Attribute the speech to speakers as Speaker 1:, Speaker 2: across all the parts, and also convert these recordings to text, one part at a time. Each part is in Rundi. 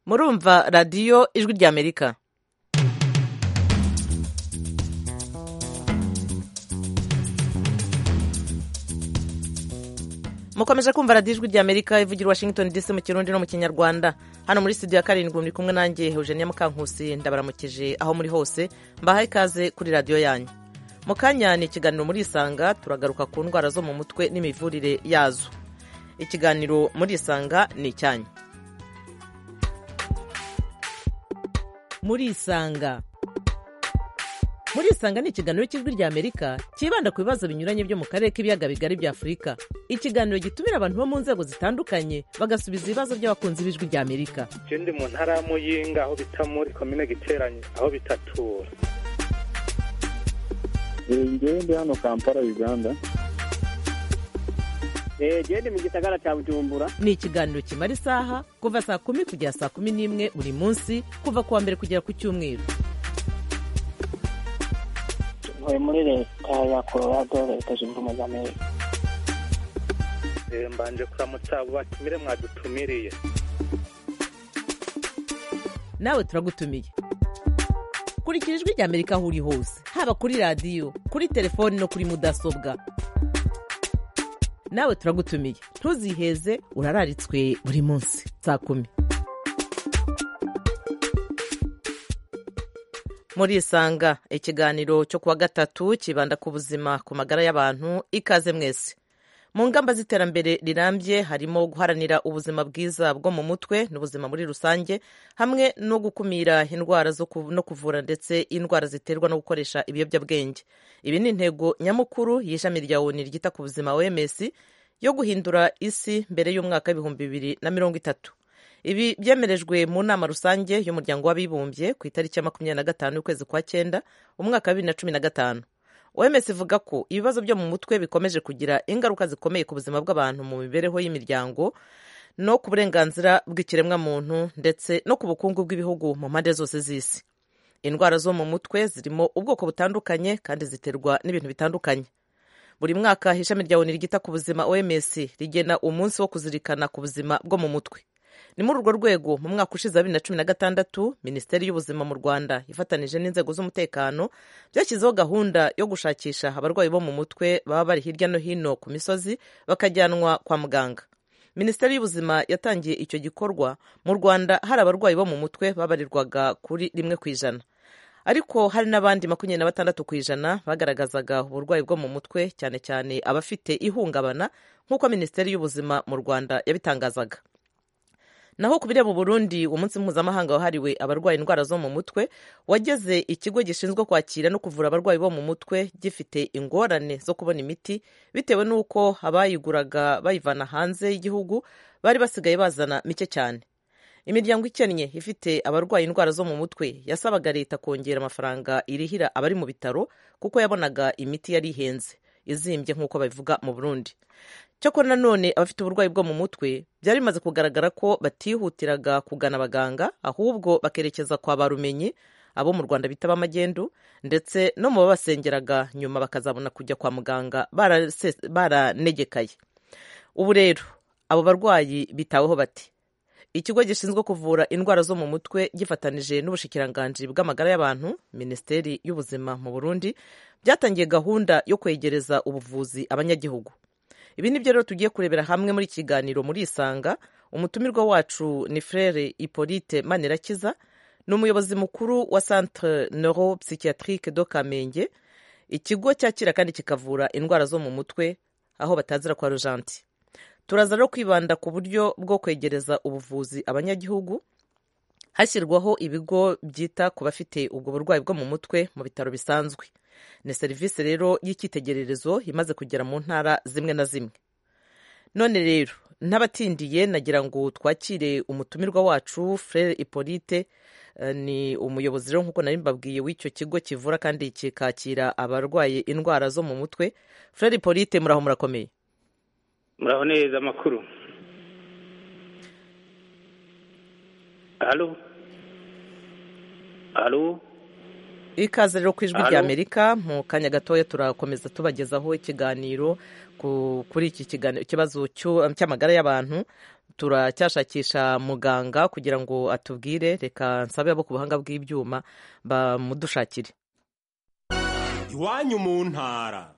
Speaker 1: murumva radiyo ijwi ry'Amerika. mukomeje kumva radiyo ijwi ry'Amerika ivugira Washington DC mu Kirundi no mu Kinyarwanda. Hano muri studio ya 7 muri kumwe nanjye Eugenia Mukankusi, ndabaramukije aho muri hose, mbahaye ikaze kuri radiyo yanyu. Mu kanya ni ikiganiro muri Isanga, turagaruka ku ndwara zo mu mutwe n'imivurire yazo. Ikiganiro muri Isanga ni icyanyu. Muri Isanga ni ikiganiro cy'ijwi ry'Amerika kibanda ku bibazo binyuranye byo mu karere k'ibiyaga bigari bya Afurika. Ikiganiro gitumira abantu bo mu nzego zitandukanye bagasubiza ibibazo by'abakunzi b'ijwi ry'Amerika.
Speaker 2: Ndi mu ntara ya Muyinga aho bita muri komine Giteranyi aho bitatura.
Speaker 3: Ndi hano Kampala Uganda.
Speaker 4: Ndi mu gisagara cya Bujumbura.
Speaker 1: Ni ikiganiro kimara isaha kuva saa 10 kugera saa 11 buri munsi, kuva kuwa mbere kugera ku cyumweru.
Speaker 4: Muri leta ya Colorado, leta zunze ubumwe za Amerika.
Speaker 2: Mbanje kuramutsa abo batumire mwadutumiriye.
Speaker 1: Nawe turagutumiye. Kurikira ijwi ry'Amerika aho uri hose, haba kuri radiyo, kuri telefoni no kuri mudasobwa. Nawe turagutumiye, ntuziheze, urararitswe buri munsi saa 10. Muri Isanga, ikiganiro cyo kuwa gatatu kibanda ku buzima, ku magara y'abantu. Ikaze mwese. Mu ngamba z'iterambere rirambye harimo guharanira ubuzima bwiza bwo mu mutwe n'ubuzima muri rusange, hamwe no gukumira indwara no kuvura ndetse indwara ziterwa no gukoresha ibiyobyabwenge. Ibi ni intego nyamukuru y'ishami rya ONU ryita ku buzima OMS yo guhindura isi mbere y'umwaka w'2030. Ibi byemerejwe mu nama rusange y'umuryango w'abibumbye ku itariki ya 25 y'ukwezi kwa 9 umwaka wa 2015. OMS ivuga ko ibibazo byo mu mutwe bikomeje kugira ingaruka zikomeye ku buzima bw'abantu mu mibereho y'imiryango no ku burenganzira bw'ikiremwa muntu ndetse no ku bukungu bw'ibihugu mu mpande zose z'isi. Indwara zo mu mutwe zirimo ubwoko butandukanye kandi ziterwa n'ibintu bitandukanye. Buri mwaka ishami rya ONU ryita ku buzima OMS rigena umunsi wo kuzirikana ku buzima bwo mu mutwe. Ni muri urwo rwego mu mwaka ushize 2016 Minisiteri y'Ubuzima mu Rwanda ifatanije n'inzego z'umutekano byashyizeho gahunda yo gushakisha abarwayi bo mu mutwe baba bari hirya no hino ku misozi bakajyanwa kwa muganga. Minisiteri y'Ubuzima yatangiye icyo gikorwa mu Rwanda hari abarwayi bo mu mutwe babarirwaga kuri 1%. Ariko hari n'abandi 26% bagaragazaga uburwayi bwo mu mutwe, cyane cyane abafite ihungabana, nk'uko Minisiteri y'Ubuzima mu Rwanda yabitangazaga. Naho ku bireba Burundi, umunsi mpuzamahanga wahariwe abarwaye indwara zo mu mutwe wageze ikigo gishinzwe kwakira no kuvura abarwayi bo mu mutwe gifite ingorane zo kubona imiti bitewe n'uko abayiguraga bayivana hanze y'igihugu bari basigaye bazana mike cyane. Imiryango ikennye ifite abarwaye indwara zo mu mutwe yasabaga leta kongera amafaranga irihira abari mu bitaro kuko yabonaga imiti yari ihenze izimbye nk'uko babivuga mu Burundi. Cyakora nanone abafite uburwayi bwo mu mutwe byari bimaze kugaragara ko batihutiraga kugana abaganga, ahubwo bakerekeza kwa barumenyi, abo mu Rwanda bita b'amagendu, ndetse no mu babasengeraga nyuma bakazabona kujya kwa muganga baranegekaye. Ubu rero abo barwayi bitaweho bati? Ikigo gishinzwe kuvura indwara zo mu mutwe gifatanije n'ubushikiranganji bw'amagara y'abantu, Minisiteri y'Ubuzima mu Burundi, byatangiye gahunda yo kwegereza ubuvuzi abanyagihugu. Ibi nibyo rero tugiye kurebera hamwe muri kiganiro muri Isanga. Umutumirwa wacu ni Frere Hippolyte Manirakiza, ni umuyobozi mukuru wa Centre Neuropsychiatrique de Kamenge, ikigo cyakira kandi kikavura indwara zo mu mutwe aho batazira kwa Rojanti. Turaza rero kwibanda ku buryo bwo kwegereza ubuvuzi abanyagihugu, hashyirwaho ibigo byita ku bafite ubwo burwayi bwo mu mutwe mu bitaro bisanzwe. Ni serivisi rero y'icyitegererezo imaze kugera mu ntara zimwe na zimwe. None rero n'abatindiye nagira ngo twakire umutumirwa wacu Frere Hippolyte, ni umuyobozi rero nk'uko nari mbabwiye w'icyo kigo kivura kandi kikakira abarwaye indwara zo mu mutwe. Frere Hippolyte, muraho murakomeye?
Speaker 2: Muraho neza, amakuru. Halo.
Speaker 1: Ikaze rero ku ijwi ry'Amerika. Mu kanya gatoya turakomeza tubagezaho ikiganiro kuri iki kiganiro, ikibazo cy'amagara y'abantu. turacyashakisha muganga kugira ngo atubwire. Reka nsabe abo ku buhanga bw'ibyuma bamudushakire.
Speaker 5: Iwanyu mu ntara.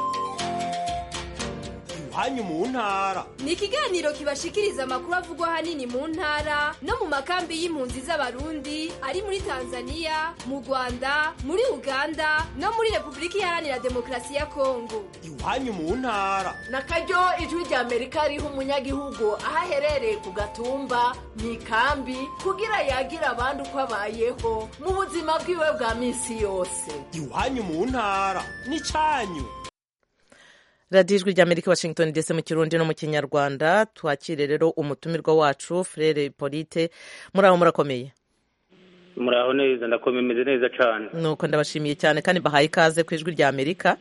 Speaker 5: Iwanyu mu ntara
Speaker 6: ni ikiganiro kibashikiriza amakuru avugwa ahanini mu ntara no mu makambi y'impunzi z'abarundi ari muri Tanzania, mu Rwanda, muri Uganda no muri Repubulika Iharanira Demokarasi ya Kongo.
Speaker 5: Iwanyu mu ntara
Speaker 7: nakaryo ijwi rya Amerika riha umunyagihugu aho aherereye ku gatumba mu ikambi kugira yagira abandi uko abayeho mu buzima bwiwe bwa minsi yose.
Speaker 5: Iwanyu mu ntara ni cyanyu.
Speaker 1: radiyo ijwi rya Amerika Washington DC mu Kirundi no mu Kinyarwanda. Twakire rero umutumirwa wacu Frere Hippolyte. Muraho murakomeye?
Speaker 8: Muraho neza, ndakomeye neza cyane.
Speaker 1: Nuko ndabashimiye cyane kandi bahaye ikaze ku ijwi rya Amerika.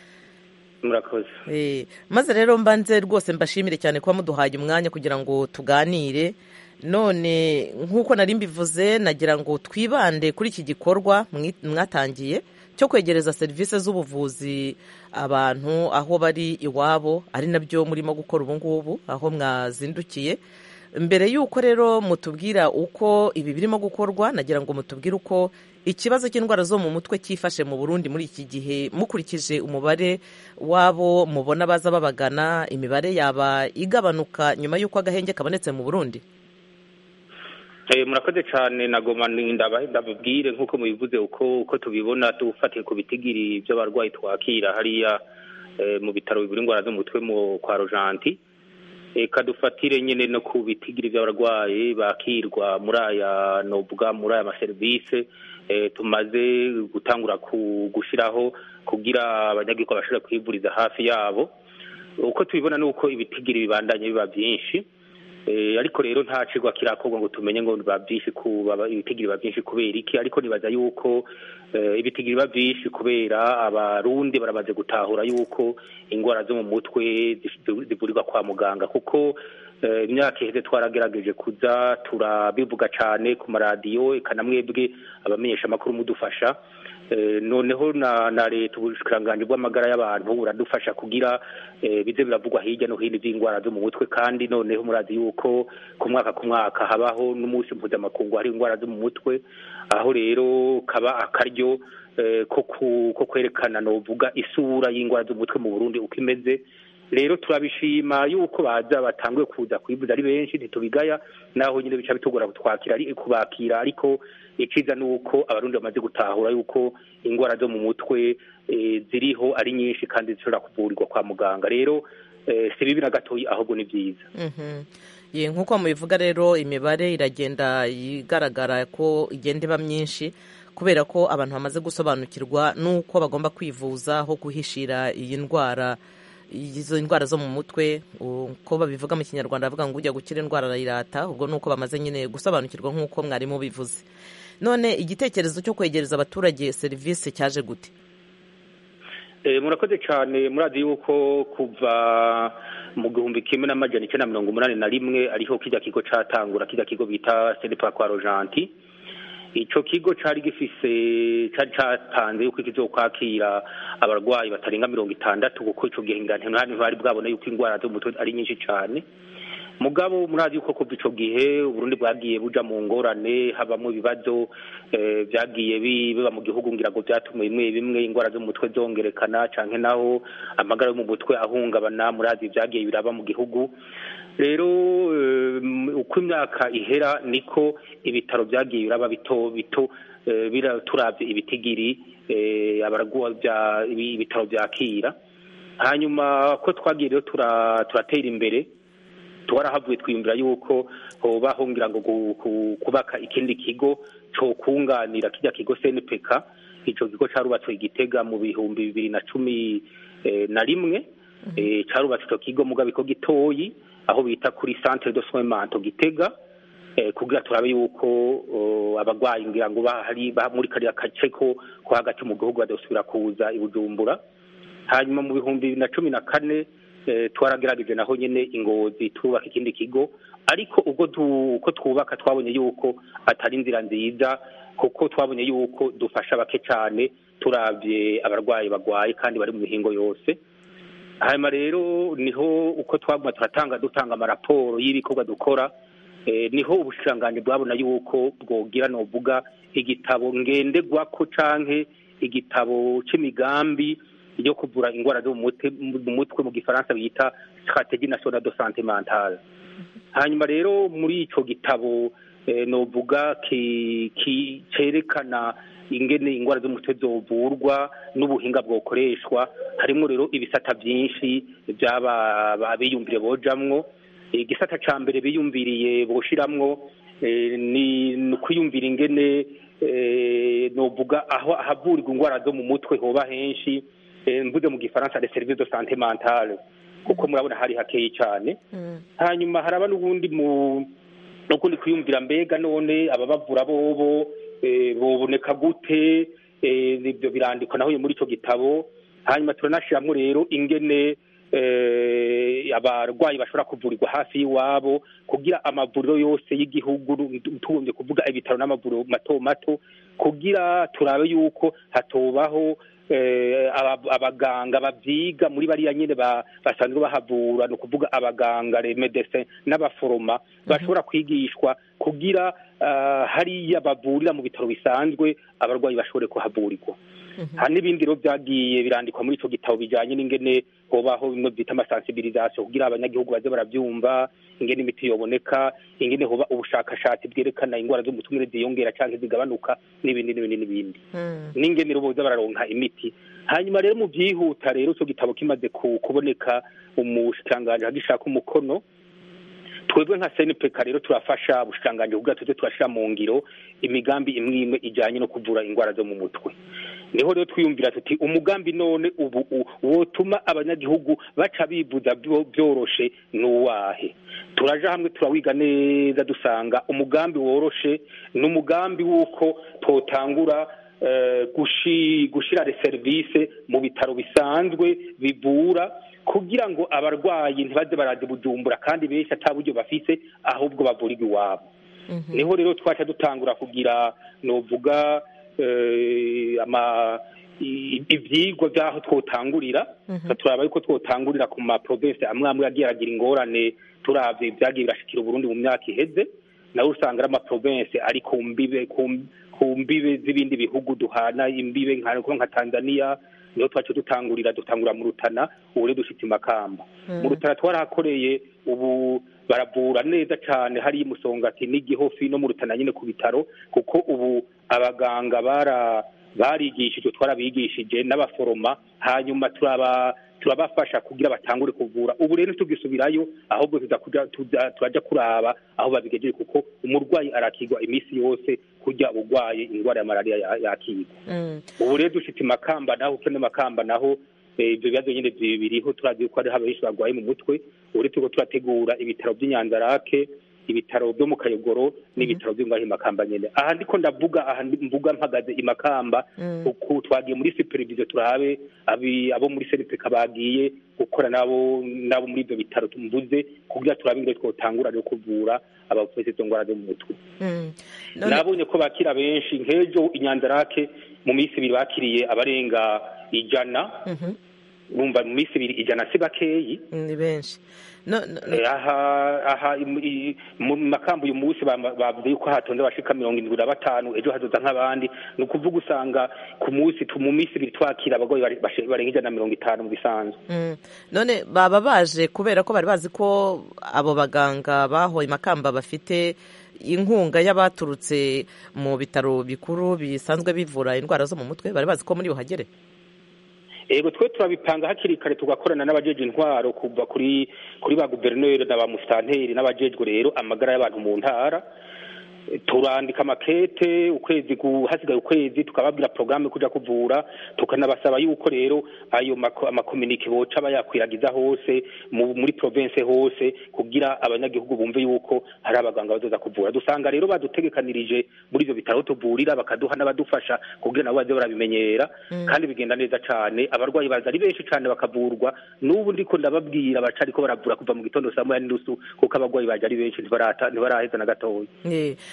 Speaker 8: Murakoze.
Speaker 1: Maze rero mbanze rwose mbashimire cyane kuba muduhaye umwanya kugira ngo tuganire. None nk'uko nari mbivuze, nagira ngo twibande kuri iki gikorwa mwatangiye cyo kwegereza serivisi z'ubuvuzi abantu aho bari iwabo, ari nabyo murimo gukora ubu ngubu aho mwazindukiye. Mbere y'uko rero mutubwira uko ibi birimo gukorwa, nagira ngo mutubwire uko ikibazo cy'indwara zo mu mutwe cyifashe mu Burundi muri iki gihe, mukurikije umubare wabo mubona baza babagana. Imibare yaba igabanuka nyuma y'uko agahenge kabonetse mu Burundi?
Speaker 8: Murakoze cyane. Nagoma ndababwire nk'uko mubivuze uko tubibona, dufatiye ku bitigiri by'abarwayi twakira hariya mu bitaro bivura indwara zo mu mutwe mu kwa Rojanti. Kadufatire nyine no ku bitigiri by'abarwayi bakirwa muri aya maserivisi tumaze gutangura gushiraho kugira abanyagihugu bashobora kwivuriza hafi yabo. Uko tubibona nuko ibitigiri bibandanye biba byinshi, ariko rero nta cigwa kirakorwa ngo tumenye ngo biba byinshi ibitigiri biba byinshi kubera iki. Ariko nibaza yuko ibitigiri biba byinshi kubera abarundi barabaze gutahura yuko indwara zo mu mutwe zivurirwa kwa muganga, kuko imyaka iheze twaragerageje kuza turabivuga cyane ku maradiyo, eka namwebwe abamenyesha amakuru mudufasha. Noneho na leta, ubushikiranganje bw'amagara y'abantu buradufasha kugira bize biravugwa hirya no hino by'indwara zo mu mutwe. Kandi noneho murazi yuko ku mwaka habaho n'umunsi mpuzamakungu hari indwara zo mu mutwe, aho rero kaba akaryo ko kwerekana novuga isura y'indwara zo mu mutwe mu Burundi uko imeze. Rero turabishima yuko baza batanguye kuza kwivuza ari benshi, ntitubigaya, naho nyine bica bitugora kubakira. Ariko iciza nuko abarundi bamaze gutahura yuko indwara zo mu mutwe ziriho ari nyinshi kandi zishobora kuvurirwa kwa muganga. Rero si bibi na gatoyi, ahubwo ni byiza.
Speaker 1: Nk'uko mubivuga rero, imibare iragenda igaragara ko igenda iba myinshi kubera ko abantu bamaze gusobanukirwa n'uko bagomba kwivuza aho guhishira izo ndwara zo mu mutwe. Uko babivuga mu Kinyarwanda bavuga ngo ujya gukira indwara arayirata. Ubwo nuko bamaze nyine gusobanukirwa nk'uko mwarimu bivuze. None igitekerezo cyo kwegereza abaturage serivisi cyaje gute?
Speaker 8: Murakoze cyane. Murazi yuko kuva mu 1981 ariho kijya kigo catangura, kijya kigo bita Senepa kwa Rojanti. Ico kigo cari catanze yuko kizokwakira abarwayi batarenga 60, kuko ico gihe ngantene bari bwabona yuko indwara zo mu mutwe ari nyinshi cyane. Mugabo murazi yuko kuva ico gihe Uburundi bwagiye buja mu ngorane, habamo ibibazo byagiye biba mu gihugu, ngira ngo byatume bimwe indwara zo mu mutwe zongerekana canke naho amagara yo mu mutwe ahungabana. Murazi byagiye biraba mu gihugu. Rero uko imyaka ihera niko ibitaro byagiye biraba bito turavye ibitigiri abarwayi ibitaro byakira. Hanyuma ko twagiye rero turatera imbere, twarahavuye twimbira yuko hobaho ngira ngo kubaka ikindi kigo cyo kunganira kijya kigo CNPK. Ico kigo carubatswe Igitega mu 2011. Carubatswe ico kigo mugabo ko gitoyi, aho bita kuri Centre de Soins Mentaux Gitega, kugira turabe yuko abagwayi ngira ngo bahari muri kariya kace ko hagati mu gihugu badosubira kuza i Bujumbura. Hanyuma mu 2014 twaragerageje naho nyene Ingozi twubaka ikindi kigo, ariko ubwo uko twubaka twabonye yuko atari inzira nziza, kuko twabonye yuko dufasha bake cyane turavye abarwayi bagwaye kandi bari mu mihingo yose. hanyuma rero niho uko twaguma dutanga amaraporo y'ibikorwa dukora, niho ubushikiranganji bwabona yuko bwogira novuga igitabo ngenderwako canke igitabo c'imigambi yo kuvura ingwara zo mu mutwe mu gifaransa bita stratégie nationale de santé mentale. Hanyuma rero muri ico gitabo novuga cerekana ingene ingwara zo mutwe zovurwa n'ubuhinga bwokoreshwa, harimo rero ibisata byinshi byaba biyumvire bojamwo. Igisata ca mbere biyumviriye boshiramwo ni kwiyumvira ingene novuga aho havurirwa ingwara zo mu mutwe hoba henshi, mvuze mu gifaransa les services de santé mentale, kuko murabona hari hakeye cyane. Hanyuma haraba n'ubundi n'ukundi kwiyumvira mbega none ababavura bobo boboneka gute, ibyo birandikwa naho muri ico gitabo. Hanyuma turanashiramwo rero ingene abarwayi bashobora kuvurirwa hafi y'iwabo, kugira amavuriro yose y'igihugu, tugombye kuvuga ibitaro n'amavuriro mato mato, kugira turabe yuko hatobaho abaganga bavyiga muri bariya nyene basanzwe bahavura, no kuvuga abaganga les médecins n'abaforoma bashobora kwigishwa kugira hariya bavurira mu bitaro bisanzwe abarwayi bashobore kuhavurirwa. Hari n'ibindi rero byagiye birandikwa muri ico gitabo bijanye n'ingene hobaho bimwe bita amasensibilisation kugira abanyagihugu baze baravyumva, ingene imiti yoboneka, ingene hoba ubushakashatsi bwerekana ingwara zo mutumire ziyongera canke zigabanuka n'ibindi n'ingene rero boza bararonka imiti. Hanyuma rero mu byihuta rero ico gitabo kimaze kuboneka, umushikiranganji agishaka umukono, twebwe nka CNPK rero turafasha ubushikiranganji kugira tuze turashira mu ngiro imigambi imwe imwe ijanye no kuvura ingwara zo mu mutwe. Niho rero twiyumvira tuti umugambi none ubu wotuma abanyagihugu baca bivuza byoroshe n'uwahe. Turaja hamwe turawiga neza dusanga umugambi woroshe n'umugambi wuko totangura gushira les services mu bitaro bisanzwe bivura, kugira ngo abarwayi ntibaze barazi Bujumbura kandi benshi ataburyo bafise ahubwo bavurirwa iwabo. Niho rero twaca dutangura kugira novuga ivyigwa vyaho twotangurira, turaba yuko twotangurira ku ma province amwe amwe yagiye aragira ingorane, turavye vyagiye birashikira Burundi mu myaka iheze, nawe usanga ari ama province ari ku mbibe z'ibindi bihugu duhana imbibe nka Tanzania. Niho twacu dutangura mu Rutana, ubu rero dushitse Makamba. Mu Rutana twarahakoreye, ubu baravura neza cane hari Musongati n'Igihofi no mu Rutana nyine ku bitaro, kuko ubu abaganga barigishije, turabigishije n'abaforoma, hanyuma turabafasha kugira batangure kuvura. Ubu rero tugisubirayo, ahubwo turaja kuraba aho babigejeje, kuko umurwayi arakigwa imisi yose kujya urwaye ingwara ya malaria yakigwa. Ubu rero dushitse Makamba naho, kene Makamba naho ibyo bibazo nyine biriho, turazi ko ari abenshi barwaye mu mutwe. Ubu rero turategura ibitaro by'Inyanzarake, ibitaro byo mu Kayogoro n'ibitaro byo ngaho Makamba nyene. Aha ndiko mvuga mpagaze i Makamba, uko twagiye muri supervision turabe abo muri CNPK bagiye gukora nabo muri ibyo bitaro tumvuze, kugira turabe ingene twotangura no kuvura abafite izo ngwara zo mu mutwe. Nabonye ko bakira benshi, nk'ejo Inyanzarake mu minsi ibiri bakiriye abarenga 100. Urumva mu minsi ibiri 100 si bakeyi,
Speaker 1: ni benshi.
Speaker 8: Aha mu Makamba uyu munsi bavuze yuko hatonze bashika 75, ejo hazoza nk'abandi. Ni ukuvuga usanga ku munsi mu minsi ibiri twakira abagoyi barenga 150 mu bisanzwe.
Speaker 1: None baba baje kubera ko bari bazi ko abo baganga bahoye Makamba bafite inkunga y'abaturutse mu bitaro bikuru bisanzwe bivura indwara zo mu mutwe, bari bazi ko muri buhagere?
Speaker 8: Ego twe turabipanga hakiri kare, tugakorana n'abajeje intwaro kuva kuri ba guverineri na ba musitanteri n'abajejwe rero amagara y'abantu mu ntara. Turandika makete ukwezi hasigaye ukwezi, tukababwira programme kuja kuvura, tukanabasaba yuko rero ayo amakomunike boca bayakwiragiza hose muri province hose, kugira abanyagihugu bumve yuko hari abaganga bazoza kuvura. Dusanga rero badutegekanirije muri ivyo bitaro tuvurira, bakaduha n'abadufasha kugira nabo baze barabimenyera, kandi bigenda neza cane. Abarwayi baza ari benshi cane bakavurwa. N'ubu ndiko ndababwira bacariko baravura kuva mu gitondo saa 9:30, kuko abarwayi baje ari benshi ntibaraheza na gatoya.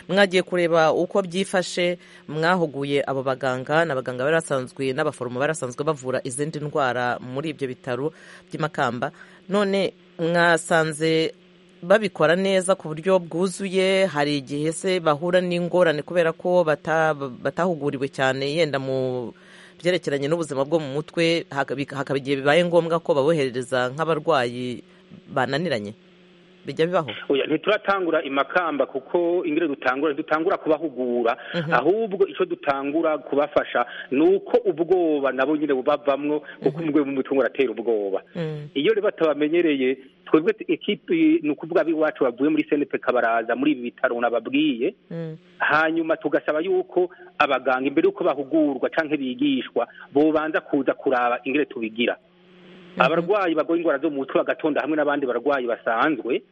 Speaker 1: mwagiye kureba uko byifashe, mwahuguye abo baganga n'abaganga barasanzwe n'abaforomo barasanzwe bavura izindi ndwara muri ibyo bitaro by'Imakamba, none mwasanze babikora neza ku buryo bwuzuye? Hari igihe se bahura n'ingorane kubera ko batahuguriwe cyane yenda mu byerekeranye n'ubuzima bwo mu mutwe, hakaba igihe bibaye ngombwa ko baboherereza nk'abarwayi bananiranye? Bijya bibaho?
Speaker 8: Oya, ntituratangura Imakamba kuko ingire dutangura kubahugura, ahubwo ico dutangura kubafasha nuko ubwoba nabo nyine bubavamwo, kuko umugwe mu mutwe uratera ubwoba. Iyo rero batabamenyereye, twebwe ekipi nukuvuga biwacu bavuye muri CNP Kabaraza muri ibi bitaro nababwiye, hanyuma tugasaba yuko abaganga imbere yuko bahugurwa canke bigishwa bobanza kuza kuraba ingire tubigira. Abarwayi bagoye ingwara zo mu mutwe bagatonda hamwe n'abandi barwayi basanzwe,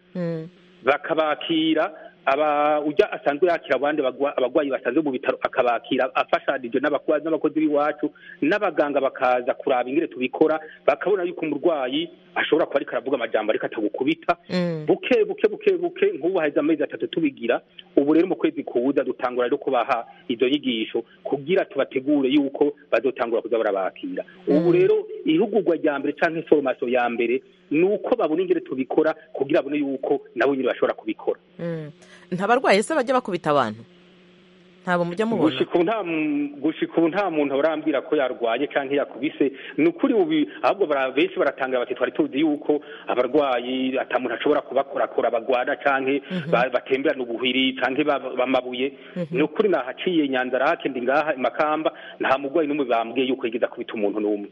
Speaker 8: bakabakira ujya asanzwe yakira abandi abagwayi basanzwe mu bitaro akabakira afashanije n'abakozi b'iwacu, n'abaganga bakaza kuraba ingire tubikora, bakabona yuko umurwayi ashobora kuba ariko aravuga amajambo ariko atagukubita buke nk'ubu haheze amezi 3 tubigira. Ubu rero mu kwezi kuza dutangura rero kubaha izo nyigisho kugira tubategure yuko bazotangura kuza barabakira. Ubu rero ihugurwa rya mbere canke formation ya mbere nuko babona ingire tubikora kugira abone yuko nabo nyine bashobora kubikora.
Speaker 1: Nta barwayi se bajya bakubita abantu? Ntabo mujya mubona?
Speaker 8: Gushika ubu nta muntu urambwira ko yarwaye canke yakubise. Nukuri ubi ahubwo benshi baratanga bati twari tuzi yuko abarwayi atamuntu ashobora kubakorakora bagwana canke batemberana ubuhiri canke bamabuye. Nukuri nahaciye Nyanzarake ndi ngaha Imakamba nta mugwayi n'umwe bambwiye yuko yigeza kubita umuntu n'umwe.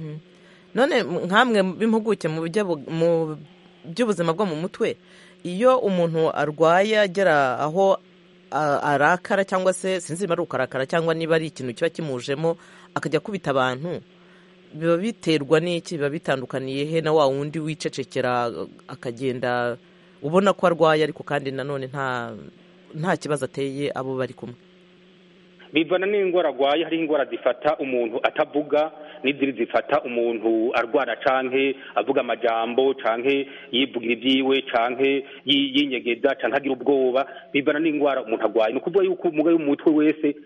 Speaker 1: None nkamwe bimpuguke mu by'ubuzima bwo mu mutwe, iyo umuntu arwaye agera aho arakara cyangwa se sinzi niba ari ukarakara cyangwa niba ari ikintu kiba kimujemo akajya kubita abantu, biba biterwa n'iki? Biba bitandukaniye he na wa wundi wicecekera akagenda ubona ko arwaye ariko kandi nanone nta kibazo ateye abo bari kumwe?
Speaker 8: Bivana n'ingwara arwaye. Hari ingwara zifata umuntu atavuga, n'izindi zifata umuntu arwara canke avuga amajambo canke yivugira ibyiwe canke yinyegeza canke agira ubwoba. Bivana n'ingwara umuntu arwaye. Nukuvuga yuko umugayo w'umutwe wese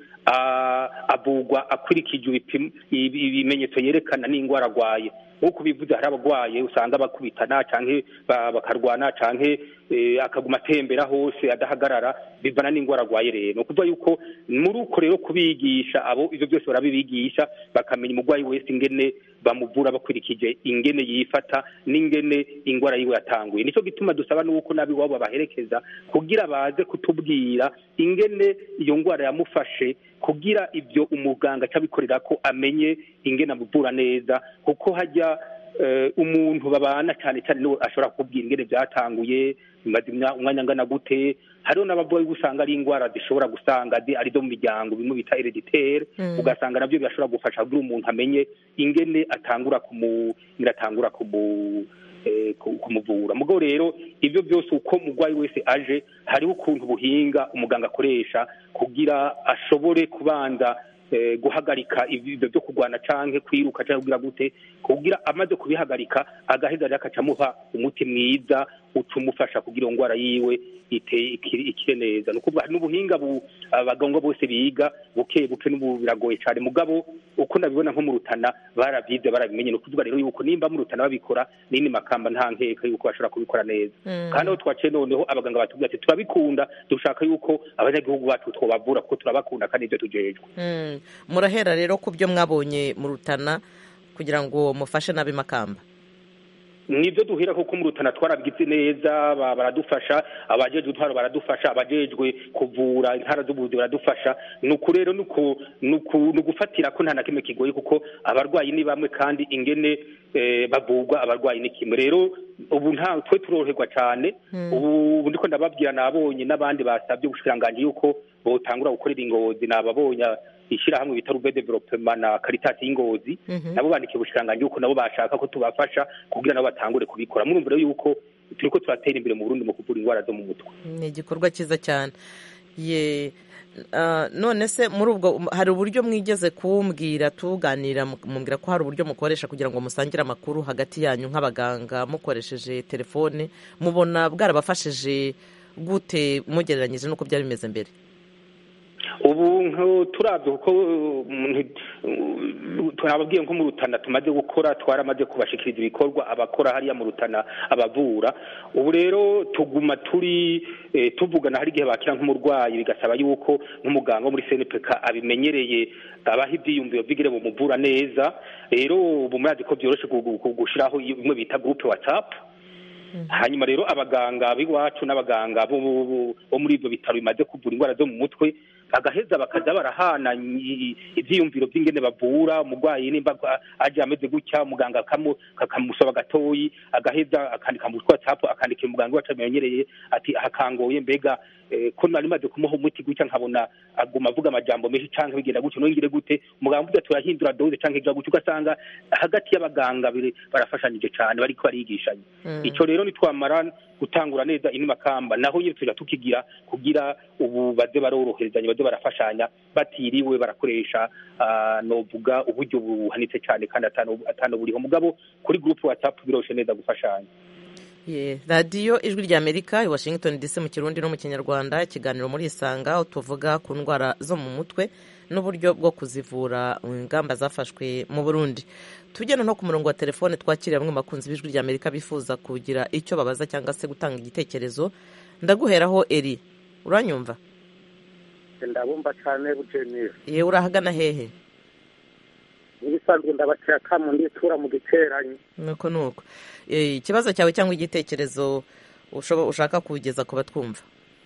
Speaker 8: avugwa akurikije ibimenyetso yerekana n'ingwara arwaye. Nkuko bivuze hari abagwaye usanga bakubitana canke bakarwana canke akaguma atembera hose adahagarara. Bivana n'ingwara arwaye rero. Nukuvuga yuko muri uko rero kubigisha abo ivyo byose barabibigisha bakamenya umugwayi wese ingene bamuvura bakurikije ingene yifata n'ingene ingwara yiwe yatanguye. Nico gituma dusaba nuko nabi wabo baherekeza kugira baze kutubwira ingene iyo ngwara yamufashe, kugira ibyo umuganga cabikorera ko amenye ingene amuvura neza, kuko hajya umuntu babana cyane cyane no ashobora kubwira ingene byatanguye, bimaze umwanya ngana gute. Hariho n'ababoyi gusanga ari ingwara zishobora gusanga ari zo mu miryango bimwe bita hereditaire, ugasanga nabyo birashobora gufasha kugira umuntu amenye ingene atangura kumuvura. Mugo rero ibyo byose uko umugwayi wese aje hariho ukuntu buhinga umuganga akoresha kugira ashobore kubanza guhagarika ibyo byo kugwana canke kwiruka canke kugira gute, kugira amaze kubihagarika agaheza akacamuha umuti mwiza ucumufasha kugira ingwara yiwe ikire neza. Nukuvuga n'ubuhinga abaganga bose biga buke n'ubiragoye cyane, mugabo uko nabibona nko mu Rutana barabyize barabimenye. Nukuvuga rero yuko nimba mu Rutana babikora nini Makamba nta nkeka yuko bashobora kubikora neza. Kandi aho twaciye noneho abaganga batubwira ati turabikunda, dushaka yuko abanyagihugu bacu twobavura kuko turabakunda kandi ibyo tujejwe.
Speaker 1: Murahera rero ku byo mwabonye mu Rutana kugira ngo mufashe nabi Makamba?
Speaker 8: Nibyo duhera kuko mu Rutana twarabigize neza, baradufasha, abajejwe intwaro baradufasha, abajejwe kuvura intara z'ubuvuzi baradufasha. Nuko rero nugufatira ko nta na kimwe kigoye kuko abarwayi ni bamwe kandi ingene bavugwa abarwayi ni kimwe. Rero ubu nta twe turoroherwa cyane. Ubu ndiko ndababwira nabonye n'abandi basabye gushikiranganje yuko botangura gukorera Ingozi, nababonye ishyirahamwe bita Rube Development na Caritas y'Ingozi, nabo bandikiye ubushikiranganje yuko nabo bashaka ko tubafasha kugira nabo batangure kubikora. Murumva rero yuko turiko turatera imbere mu Burundi mu kuvura ingwara zo mu mutwe.
Speaker 1: Ni igikorwa cyiza cyane. None se muri ubwo hari uburyo mwigeze kumbwira tuganira mumbwira ko hari uburyo mukoresha kugira ngo musangire amakuru hagati yanyu nk'abaganga mukoresheje telefone, mubona bwarabafashije gute mugereranyije n'uko byari bimeze mbere?
Speaker 8: ubu turabye kuko turababwiye nko mu Rutana tumaze gukora twaramaze kubashikiriza ibikorwa abakora hariya mu Rutana abavura. Ubu rero tuguma tuvugana hari igihe bakira nk'umurwayi bigasaba yuko nk'umuganga wo muri CNPK abimenyereye abaha ibyiyumviro bigire mu muvura neza. Rero ubu murazi ko byoroshe gushiraho imwe bita groupe WhatsApp. Hanyuma rero abaganga b'iwacu n'abaganga bo muri ibyo bitaro bimaze kuvura indwara zo mu mutwe bagaheza bakaza barahana ivyiyumviro by'ingene bavura umurwayi nimba aje ameze gutya muganga akamusaba gatoyi agaheza akandika mu WhatsApp akandika umuganga wacu amenyereye ati hakangoye mbega ko nari maze kumuha umuti gutya nkabona aguma avuga amajambo menshi canke bigenda gutyo nongire gute umuganga mvuga turahindura dose canke gwa gutyo ugasanga hagati y'abaganga barafashanyije cyane bariko barigishanya. Ico rero nitwamara gutangura neza ini Makamba naho nyine tuja tukigira kugira ubu baze baroroherezanya baze barafashanya batiriwe barakoresha novuga uburyo buhanitse cyane kandi atano buriho mugabo kuri groupe WhatsApp biroshe neza gufashanya.
Speaker 1: Radiyo Ijwi rya Amerika i Washington DC mu Kirundi no mu Kinyarwanda, ikiganiro muri Isanga tuvuga ku ndwara zo mu mutwe n'uburyo bwo kuzivura, ingamba zafashwe mu Burundi. Tujyana no ku murongo wa telefone twakiriye bamwe makunzi b'Ijwi rya Amerika bifuza kugira icyo babaza cyangwa se gutanga igitekerezo. Ndaguheraho Eri, uranyumva?
Speaker 2: Ndabumva cyane Bujenire.
Speaker 1: Urahagana hehe?
Speaker 2: Ibisanzwe ndabatera kamu nditura mu giteranyo.
Speaker 1: Nuko ikibazo cyawe cyangwa igitekerezo ushaka kugeza ku batwumva?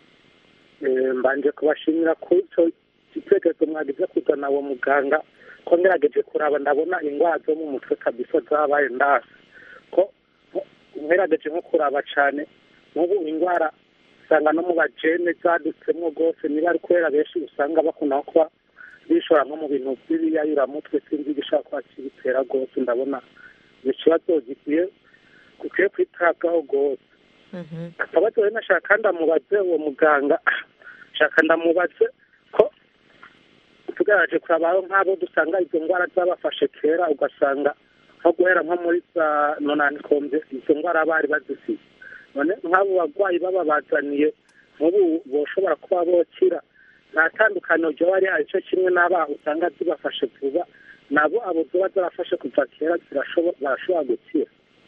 Speaker 2: Mbanje kubashimira ku cyo gitekerezo mwagize kuzana uwo muganga ko ngerageje kuraba ndabona indwara zo mu mutwe kabisa zabaye ndasi ko ngerageje nko kuraba cyane n'ubu indwara usanga no mu bajene zadutsemo rwose niba ari kubera benshi usanga bakunda kuba bishora nko mu bintu by'ibiyayuramutwe sinzi igishaka kuba kibitera rwose. Ndabona ikibazo gikwiye kwitabwaho rwose. Akabazo rero nashaka ndamubaze uwo muganga shaka ndamubaze ko tugaraje kurabaho nk'abo dusanga izo ndwara zabafashe kera ugasanga nko guhera nko muri za nonanikombe izo ndwara bari bazifite none nk'abo bagwayi baba bazaniye nk'ubu boshobora kuba bokira nta tandukaniro ryo bari aricyo kimwe n'aba usanga zibafashe vuba nabo abo ziba zarafashe kuva kera barashobora gukira.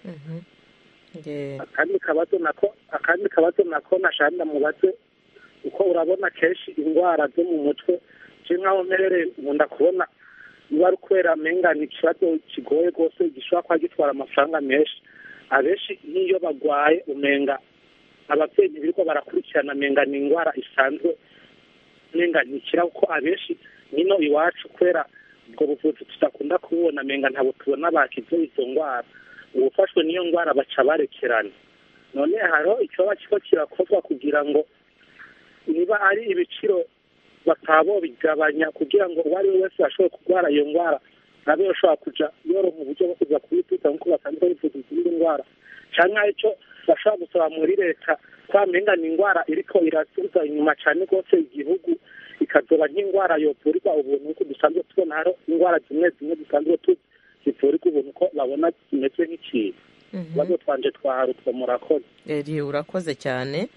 Speaker 2: akandi kabazo nako nashaka ndamubaze uko urabona kenshi indwara zo mu mutwe nk'aho mperere nkunda kubona niba ari kubera mengana ikibazo kigoye rwose gishobora kuba gitwara amafaranga menshi. Abenshi n'iyo bagwaye umenga ababyeyi biriko barakurikirana mengana indwara isanzwe menganikira kuko abenshi nino iwacu kubera ubwo buvuzi tudakunda kubona menga ntabo tubona bakize izo ndwara ubufashwe n'iyo ndwara baca barekerana. None haro ikiba kiko kirakorwa kugira ngo niba ari ibiciro bakaba bigabanya kugira ngo uwari we wese ashobore kurwara iyo ndwara nabe yoshobora kuja yoronka uburyo bwo kuza kubituza nk'uko basanzwe bivuza izindi ndwara canke icyo bashobora gusaba muri leta kwamengana indwara iriko irasubiza inyuma cane rwose igihugu ikazoba nk'indwara yovurirwa ubuntu nk'uko dusanzwe tubona haro indwara zimwe dusanzwe zivurirwa ubuntu ko babona zimeze nk'ikintu. Ikibazo twanje twaharutse murakoze.
Speaker 1: Urakoze cyane.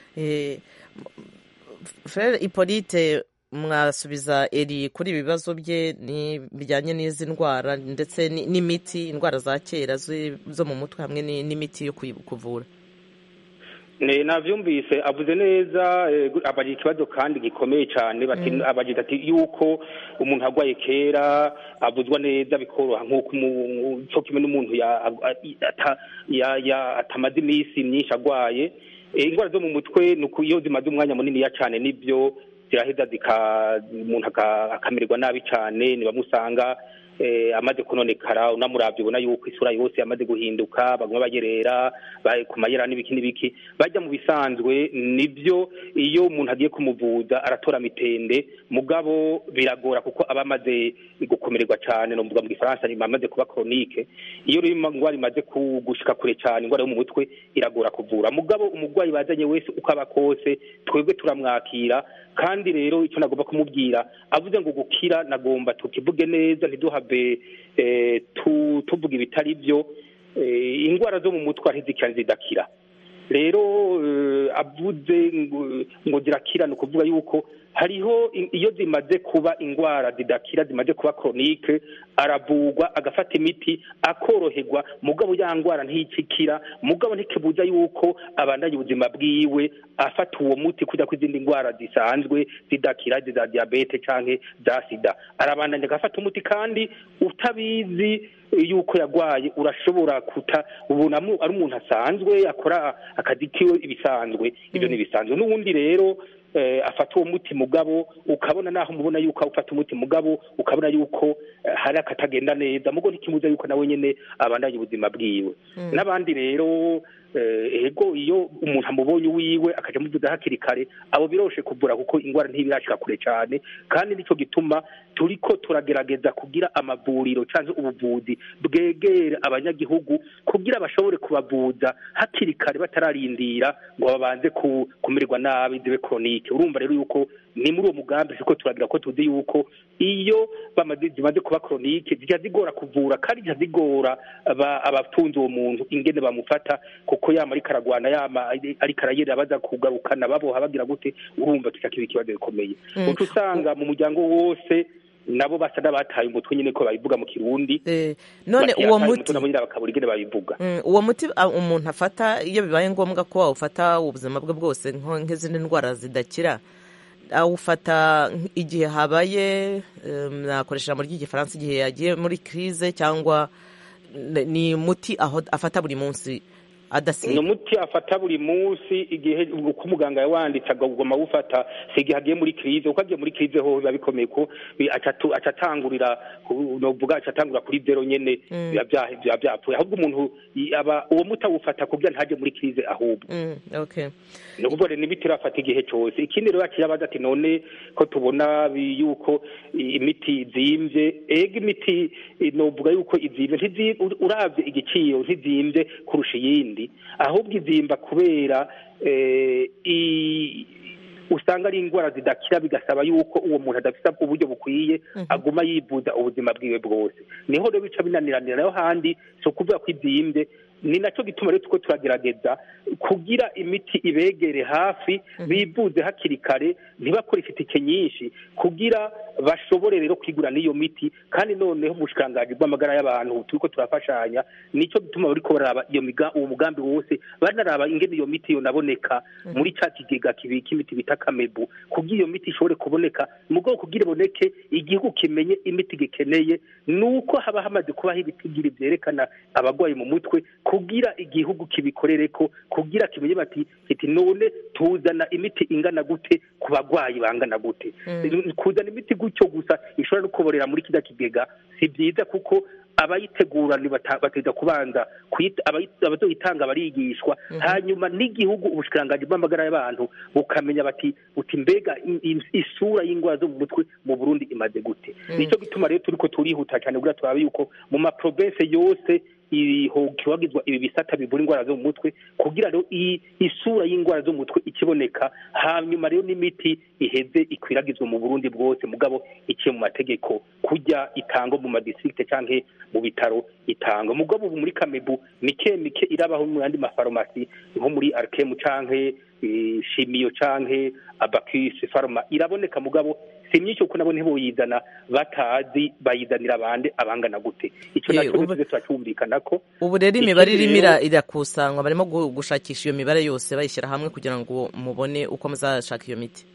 Speaker 1: Frere Hippolyte mwasubiza Eri kuri ibibazo bye bijyanye n'izi ndwara ndetse n'imiti, indwara za kera zo mu mutwe hamwe n'imiti yo kuvura?
Speaker 8: Navyumvise avuze neza abaje ikibazo kandi gikomeye cyane abaje ati yuko umuntu agwaye kera avuzwa neza bikoroha nk'uko cyo kimwe n'umuntu atamaze iminsi myinshi agwaye. Indwara zo mu mutwe nuko iyo zimaze umwanya munini ya cyane nibyo ziraheza umuntu akamererwa nabi cyane nibamusanga amaze kunonekara unamuravye ubona yuko isura yose yamaze guhinduka baguma bagerera ku mayera n'ibiki bajya mu bisanzwe. Nibyo iyo umuntu agiye kumuvuza aratora mitende mugabo biragora kuko aba amaze gukomererwa cyane no mvuga mu Gifaransa amaze kuba chronique. Iyo indwara imaze gushika kure cyane indwara yo mu mutwe iragora kuvura mugabo umugwayi bazanye wese ukaba kose twebwe turamwakira. Kandi rero icyo nagomba kumubwira avuze ngo gukira nagomba tukivuge neza ntiduhave tuvuga ibitari byo. Indwara zo mu mutwe ntizikira zidakira rero avuze ngo zirakira ni ukuvuga yuko hariho iyo zimaze kuba indwara zidakira zimaze kuba chronique aravugwa agafata imiti akoroherwa mugabo ya ndwara ntikikira mugabo ntikibuza yuko abandanya ubuzima bwiwe afata uwo muti kujya kw'izindi ndwara zisanzwe zidakira za diabete canke za sida arabandanya agafata umuti kandi utabizi yuko yagwaye urashobora ubona ari umuntu asanzwe akora akazi kiwe ibisanzwe ibyo nibisanzwe n'ubundi rero afata uwo muti mugabo ukabona naho mubona yuko ufata umuti mugabo ukabona yuko hari akatagenda neza mugo ntikimuza yuko nawe nyene abandanye ubuzima bwiwe n'abandi rero ego iyo umuntu amubonye wiwe akaja muvuza hakiri kare abo biroshe kuvura kuko ingwara ntibirashika kure cyane kandi nico gituma turiko turagerageza kugira amavuriro canke ubuvuzi bwegera abanyagihugu kugira bashobore kubavuza hakiri kare batararindira ngo babanze kumererwa nabi zibe chronique urumva rero yuko ni muri uwo mugambi siko turagira ko tuzi yuko iyo zimaze kuba chronique zijya zigora kuvura kandi zijya zigora abatunze uwo muntu ingene bamufata kuko yama ari karagwana yama ari karayera baza kugarukana baboha bagira gute urumva tushaka ikibazo bikomeye uko usanga mu muryango wose nabo basa n'abataye umutwe nyine ko babivuga mu Kirundi
Speaker 1: none uwo muti
Speaker 8: nabo nyine bakabura ingene babivuga
Speaker 1: uwo muti umuntu afata iyo bibaye ngombwa ko awufata ubuzima bwe bwose nk'izindi ndwara zidakira awufata igihe habaye nakoresha mu ry'igifaransa igihe yagiye muri crise cyangwa ni muti aho afata buri munsi adasiba
Speaker 8: ni umuti afata buri munsi igihe uko umuganga yawanditse agomba gufata igihe agiye muri crise uko agiye muri crise ho biba bikomeye ko acatangurira novuga acatangura kuri zero nyene byapfuye ahubwo umuntu uwo muti awufata kugira ntaje muri crise ahubwo
Speaker 1: okay
Speaker 8: no kuvuga ni imiti irafata igihe cyose ikindi rero yabaza ati none ko tubona yuko imiti izimvye ega imiti novuga yuko izimvye uravye igiciro ntizimvye kurusha iyindi ahubwo izimba kubera usanga ari indwara zidakira bigasaba yuko uwo muntu adafite uburyo bukwiye aguma yivuza ubuzima bwiwe bwose niho rero bica binaniranira nayo handi so kuvuga ko izimbye ni nacyo gituma rero tuko turagerageza kugira imiti ibegere hafi bivuze hakiri kare ntibakore ifitike nyinshi kugira bashobore rero kwigura n'iyo miti kandi noneho ubushikanganje bw'amagara y'abantu turiko turafashanya nicyo gituma bariko baraba uwo mugambi wose banaraba ingene iyo miti yonaboneka muri ca kigega kibika imiti bita Kamebu kugira iyo miti ishobore kuboneka mugo kugira iboneke igihugu kimenye imiti gikeneye nuko haba hamaze kubaho ibitigiri vyerekana abagwayi mu mutwe kugira igihugu kibikorereko kugira kimenye bati kiti none tuzana imiti ingana gute ku bagwayi bangana gute kuzana imiti gutyo gusa ishobora no kuborera muri kida kigega si byiza kuko abayitegura ni bateza kubanza abazoyitanga barigishwa hanyuma n'igihugu ubushikanganje bw'amagara y'abantu bukamenya bati mbega isura y'ingwara zo mu mutwe mu Burundi imaze gute nico gituma rero turiko turihuta cyane kugira turabe yuko mu ma province yose kiwagizwa ibi bisata bivura indwara zo mu mutwe kugira rero isura y'indwara zo mu mutwe ikiboneka hanyuma rero n'imiti iheze ikwiragizwa mu Burundi bwose mugabo iciye mu mategeko kujya itango mu madistrict canke mu bitaro itanga mugabo muri Kamebu mike irabaho mu yandi mafarmasi nko muri Arkem canke Chimio canke Abacus Pharma iraboneka mugabo si myinshi uko nabo ntiboyizana batazi bayizanira abandi abangana gute ico naco tuze twacyumvikana ko
Speaker 1: ubu rero imibare irimo irakusanywa barimo gushakisha iyo mibare yose bayishyira hamwe kugira ngo mubone uko muzashaka iyo miti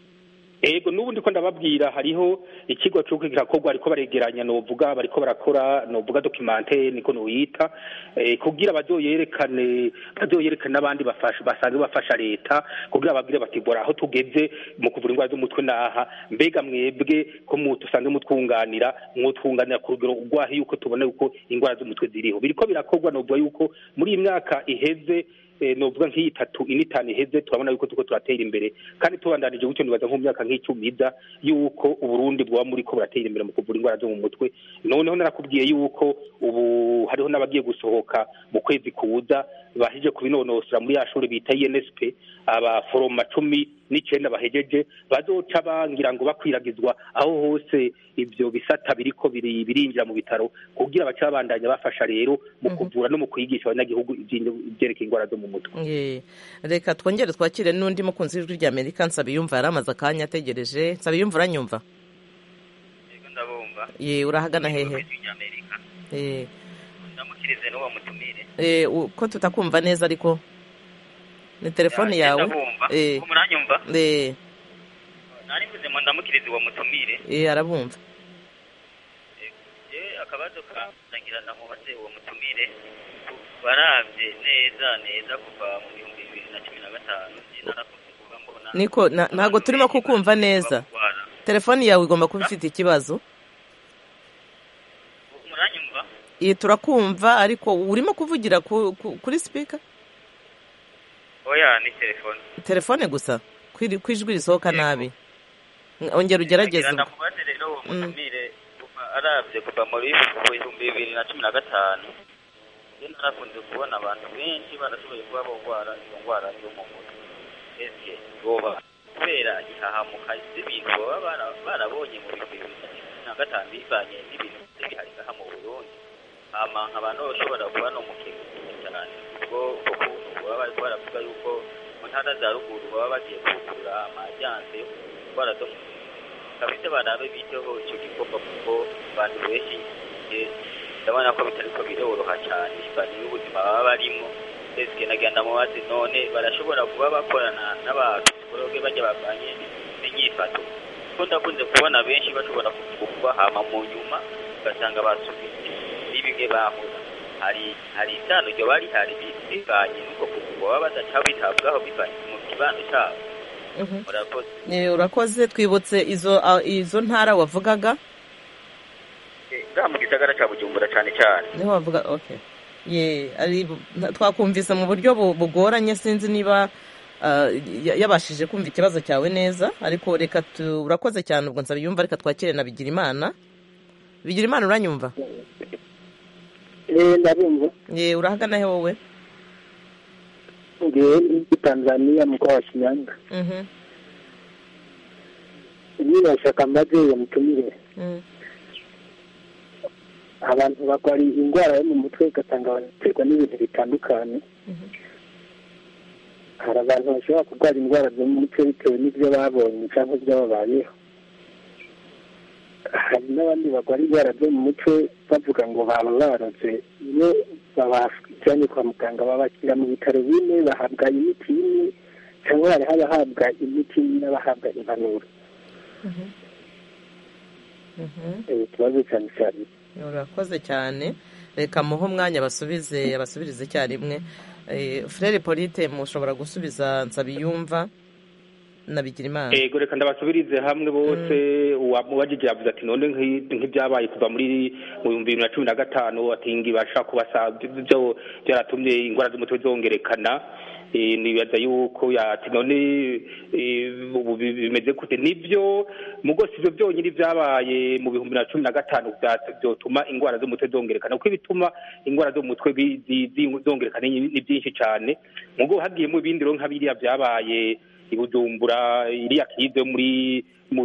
Speaker 8: ego nubundi ko ndababwira hariho ikigo cyo kwigakorwa ariko baregeranya novuga bariko barakora novuga documentaire niko noyita kugira bazoyerekane nabandi basanzwe bafasha leta kugira babwire bati bora aho tugeze mu kuvura indwara z'umutwe naha mbega mwebwe ko mutusanze mutwunganira ku rugero ugwahi yuko tubone uko indwara z'umutwe ziriho biriko birakorwa novuga yuko muri imyaka iheze novuga nk'itatu initanu iheze turabona yuko tuko turatera imbere kandi tubandanije gutyo nibaza nko mu myaka nk'icumi yuko Uburundi bwa muri ko buratera imbere mu kuvura indwara zo mu mutwe noneho narakubwiye yuko ubu hariho n'abagiye gusohoka mu kwezi kuza bahije kubinonosora muri ya shuri bita INSP abaforoma 10 n'icenda bahejeje bazoca bangira ngo bakwiragizwa aho hose ivyo bisata biriko birinjira mu bitaro kugira baca babandanya bafasha rero mu kuvura no mu kwigisha abanyagihugu ivyerekeye ingwara zo mu mutwe.
Speaker 1: Reka twongere twakire n'undi mukunzi w'ijwi rya Amerika Nsabiyumva yaramaze akanya ategereje. Nsabiyumva uranyumva?
Speaker 9: Yego ndabumva.
Speaker 1: Urahagana hehe?
Speaker 9: Ndamukirize n'uwo mutumire.
Speaker 1: Ko tutakumva neza ariko ni telefone yawe.
Speaker 9: Muranyumva? Nari mvuze ngo ndamukirize uwo mutumire.
Speaker 1: Arabumva.
Speaker 9: Akabazo kangira namubaze uwo mutumire baravye neza kuva mu 2015
Speaker 1: niko ntago turimo kukumva neza. Telefone yawe igomba kuba ifite ikibazo.
Speaker 9: Muranyumva?
Speaker 1: Turakumva ariko urimo kuvugira kuri speaker?
Speaker 9: Oya ni telefone.
Speaker 1: Telefone gusa kwijwi risohoka nabi. Ongera ugerageze.
Speaker 9: Ndamubaze rero uwo mutumire aravye kuva muri 2015 narakunze kubona abantu benshi barashoboye kuba bogwara iyo ngwara yo mu mutwe. Ese boba kubera ihahamuka z'ibintu baba barabonye mu 2015 bivanye n'ibintu bihari ngaha mu Burundi. Abantu bashobora kuba no mu kintu cyane ubwo baba bari baravuga yuko mu ntara za ruguru baba bagiye kugura amajyanse ingwara zo kabise barabe biteho icyo gikorwa kuko abantu benshi ndabona ko bitariko biroroha cyane bari n'ubuzima baba barimo. Ese nagenda mu bazi none barashobora kuba bakorana n'abapsikologe bajya bavanye n'inyifato ko ndakunze kubona benshi bashobora kuvugwa hama mu nyuma ugasanga basubije n'ibimwe bahura hari isano ryo bari hari bivanye n'uko kuvugwa baba badaca bitabwaho bivanye mu kibano cyabo.
Speaker 1: Urakoze. Twibutse izo ntara wavugaga
Speaker 9: mu gisagara cya Bujumbura cyane
Speaker 1: niho wavuga. Okay, twakumvise mu buryo bugoranye, sinzi niba yabashije kumva ikibazo cyawe neza, ariko reka urakoze cyane. Ubwo Nsabiyumva reka twakire na Bigirimana. Bigirimana uranyumva?
Speaker 4: Ndabumva.
Speaker 1: Urahagana he wowe?
Speaker 4: Ndi Tanzania mkoa wa Shinyanga. Nashaka mbaze uwo mutumire. Abantu barwara indwara yo mu mutwe ugasanga baterwa n'ibintu bitandukanye. Hari abantu bashobora kurwara indwara zo mu mutwe bitewe n'ibyo babonye cyangwa ibyo babayeho. Hari n'abandi barwara indwara zo mu mutwe bavuga ngo baba baroze, iyo babajyanye kwa muganga babashyira mu bitaro bine bahabwa imiti imwe cyangwa hari abahabwa imiti n'abahabwa impanuro. Ikibazo cyane cyane.
Speaker 1: Urakoze cyane. Reka muhe umwanya abasubirize icyarimwe. Frere Polite mushobora gusubiza Nsabiyumva na Bigirimana.
Speaker 8: Yego, reka ndabasubirize hamwe bose. Uwamubajije yavuze ati none nk'ibyabaye kuva muri mu 2015 atingi bashaka kubasaba byo byaratumye ingwara z'umutwe zongerekana. Nibaza yuko yati none ubu bimeze gute? Nibyo mugose ivyo byonyine byabaye mu 2015 byatuma ingwara z'umutwe zongerekana. Uko bituma ingwara zo mu mutwe zongerekana ni byinshi cyane. Mugo hagiye mu bindi ronka biriya byabaye ibujumbura iriya kize muri mu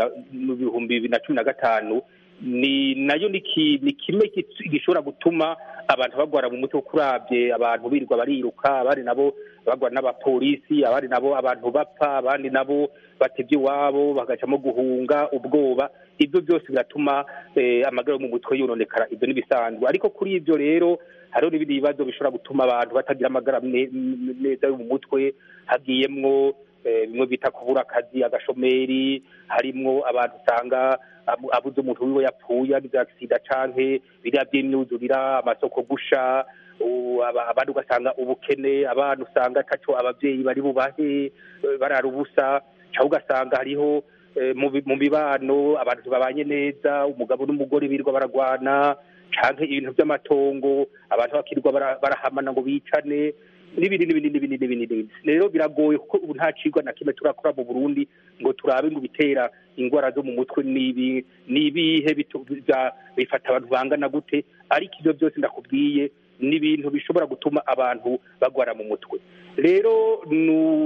Speaker 8: 2015 ni nayo ni kimwe gishobora gutuma abantu bagwara mu mutwe kurabye abantu birirwa bariruka, abandi nabo bagwara n'abapolisi, abandi nabo abantu bapfa, abandi nabo batevye iwabo bagacamo guhunga ubwoba. Ibyo byose biratuma amagara mu mutwe yononekara. Ibyo nibisanzwe, ariko kuri ibyo rero hariho n'ibindi bibazo bishobora gutuma abantu batagira amagara neza yo mu mutwe. Hagiyemwo bimwe bita kubura akazi, agashomeri, harimwo abantu usanga abuze umuntu wiwe yapfuye agize accident canke biriya by'imyuzurira, amasoko gusha, abandi ugasanga ubukene, abantu usanga taco abavyeyi bari bubahe barara ubusa, cyangwa ugasanga hariho mu mibano abantu babanye neza, umugabo n'umugore birirwa baragwana, canke ibintu by'amatongo abantu bakirirwa barahamana ngo bicane n'ibindi. Rero biragoye kuko ubu nta cigwa na kimwe turakora mu Burundi ngo turabe ngo bitera ingwara zo mu mutwe nibihe bifata abantu bangana gute, ariko ibyo byose ndakubwiye ni ibintu bishobora gutuma abantu bagwara mu mutwe. Rero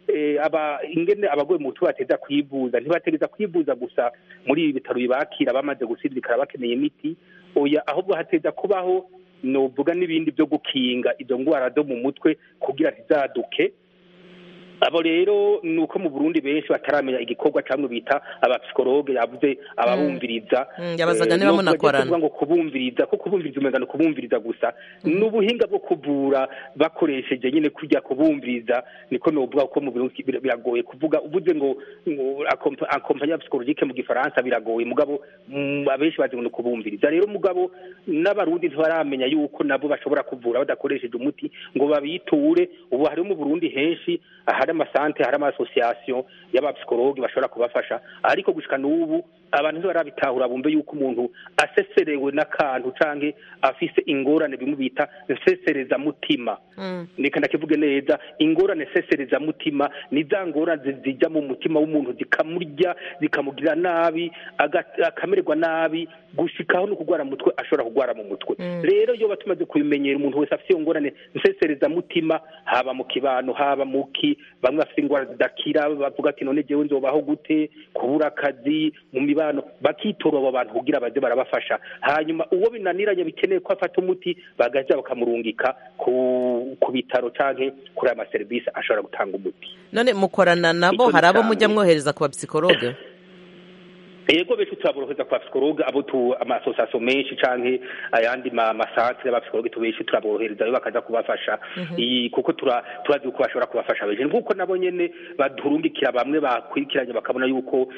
Speaker 8: ingene abagoye mu mutwe bateza kwivuza ntibategeza kwivuza gusa muri ibi bitaro bibakira bamaze gusidikara bakeneye imiti oya ahubwo hateza kubaho novuga n'ibindi byo gukinga izo ngwara zo mu mutwe kugira ntizaduke abo rero nuko mu Burundi benshi bataramenya igikorwa camwe bita abapsikologe yavuze ababumviriza
Speaker 1: yabazaga niba munakorana
Speaker 8: ngo kubumviriza ko kubumviriza umengano kubumviriza gusa n'ubuhinga bwo kuvura bakoresheje nyine kujya kubumviriza niko novuga ko mu Burundi biragoye kuvuga uvuze ngo accompagnement psychologique mu gifaransa biragoye mugabo abenshi bazi ngo kubumviriza rero mugabo n'abarundi ntibaramenya yuko nabo bashobora kuvura badakoresheje umuti ngo babiture ubu hari mu Burundi henshi hari amasante hari amasosiyasiyo y'abapsikologe bashobora kubafasha ariko gushika n'ubu abantu ntibarabitahura bumve yuko umuntu aseserewe n'akantu canke afise ingorane bimwe bita nsesereza mutima nika ndakivuge neza ingorane sesereza mutima ni za ngorane zijya mu mutima w'umuntu zikamurya zikamugirira nabi akamererwa nabi gushikaho no kugwara mutwe ashobora kugwara mu mutwe rero iyo batumaze kubimenyera umuntu wese afise ingorane nsesereza mutima haba mu kibano haba muki bamwe bafite ingwara zidakira bavuga ati none jewe nzobaho gute kubura akazi mu mibano bakitora abo bantu kugira baze barabafasha hanyuma uwo binaniranye bikeneye ko afata umuti bagaza bakamurungika ku bitaro canke kuri ama service ashobora gutanga umuti
Speaker 1: none mukorana nabo hari abo mujya mwohereza ku bapsikologe
Speaker 8: Ego betu turaboroheza kwa psikologe abo amasosiyasiyo menshi canke ayandi masantre y'abapsikologe tubeshi turaborohereza bakaza kubafasha kuko turazi uko bashobora kubafasha beje nkuko nabo nyene badurungikira bamwe bakwirikiranye bakabona yuko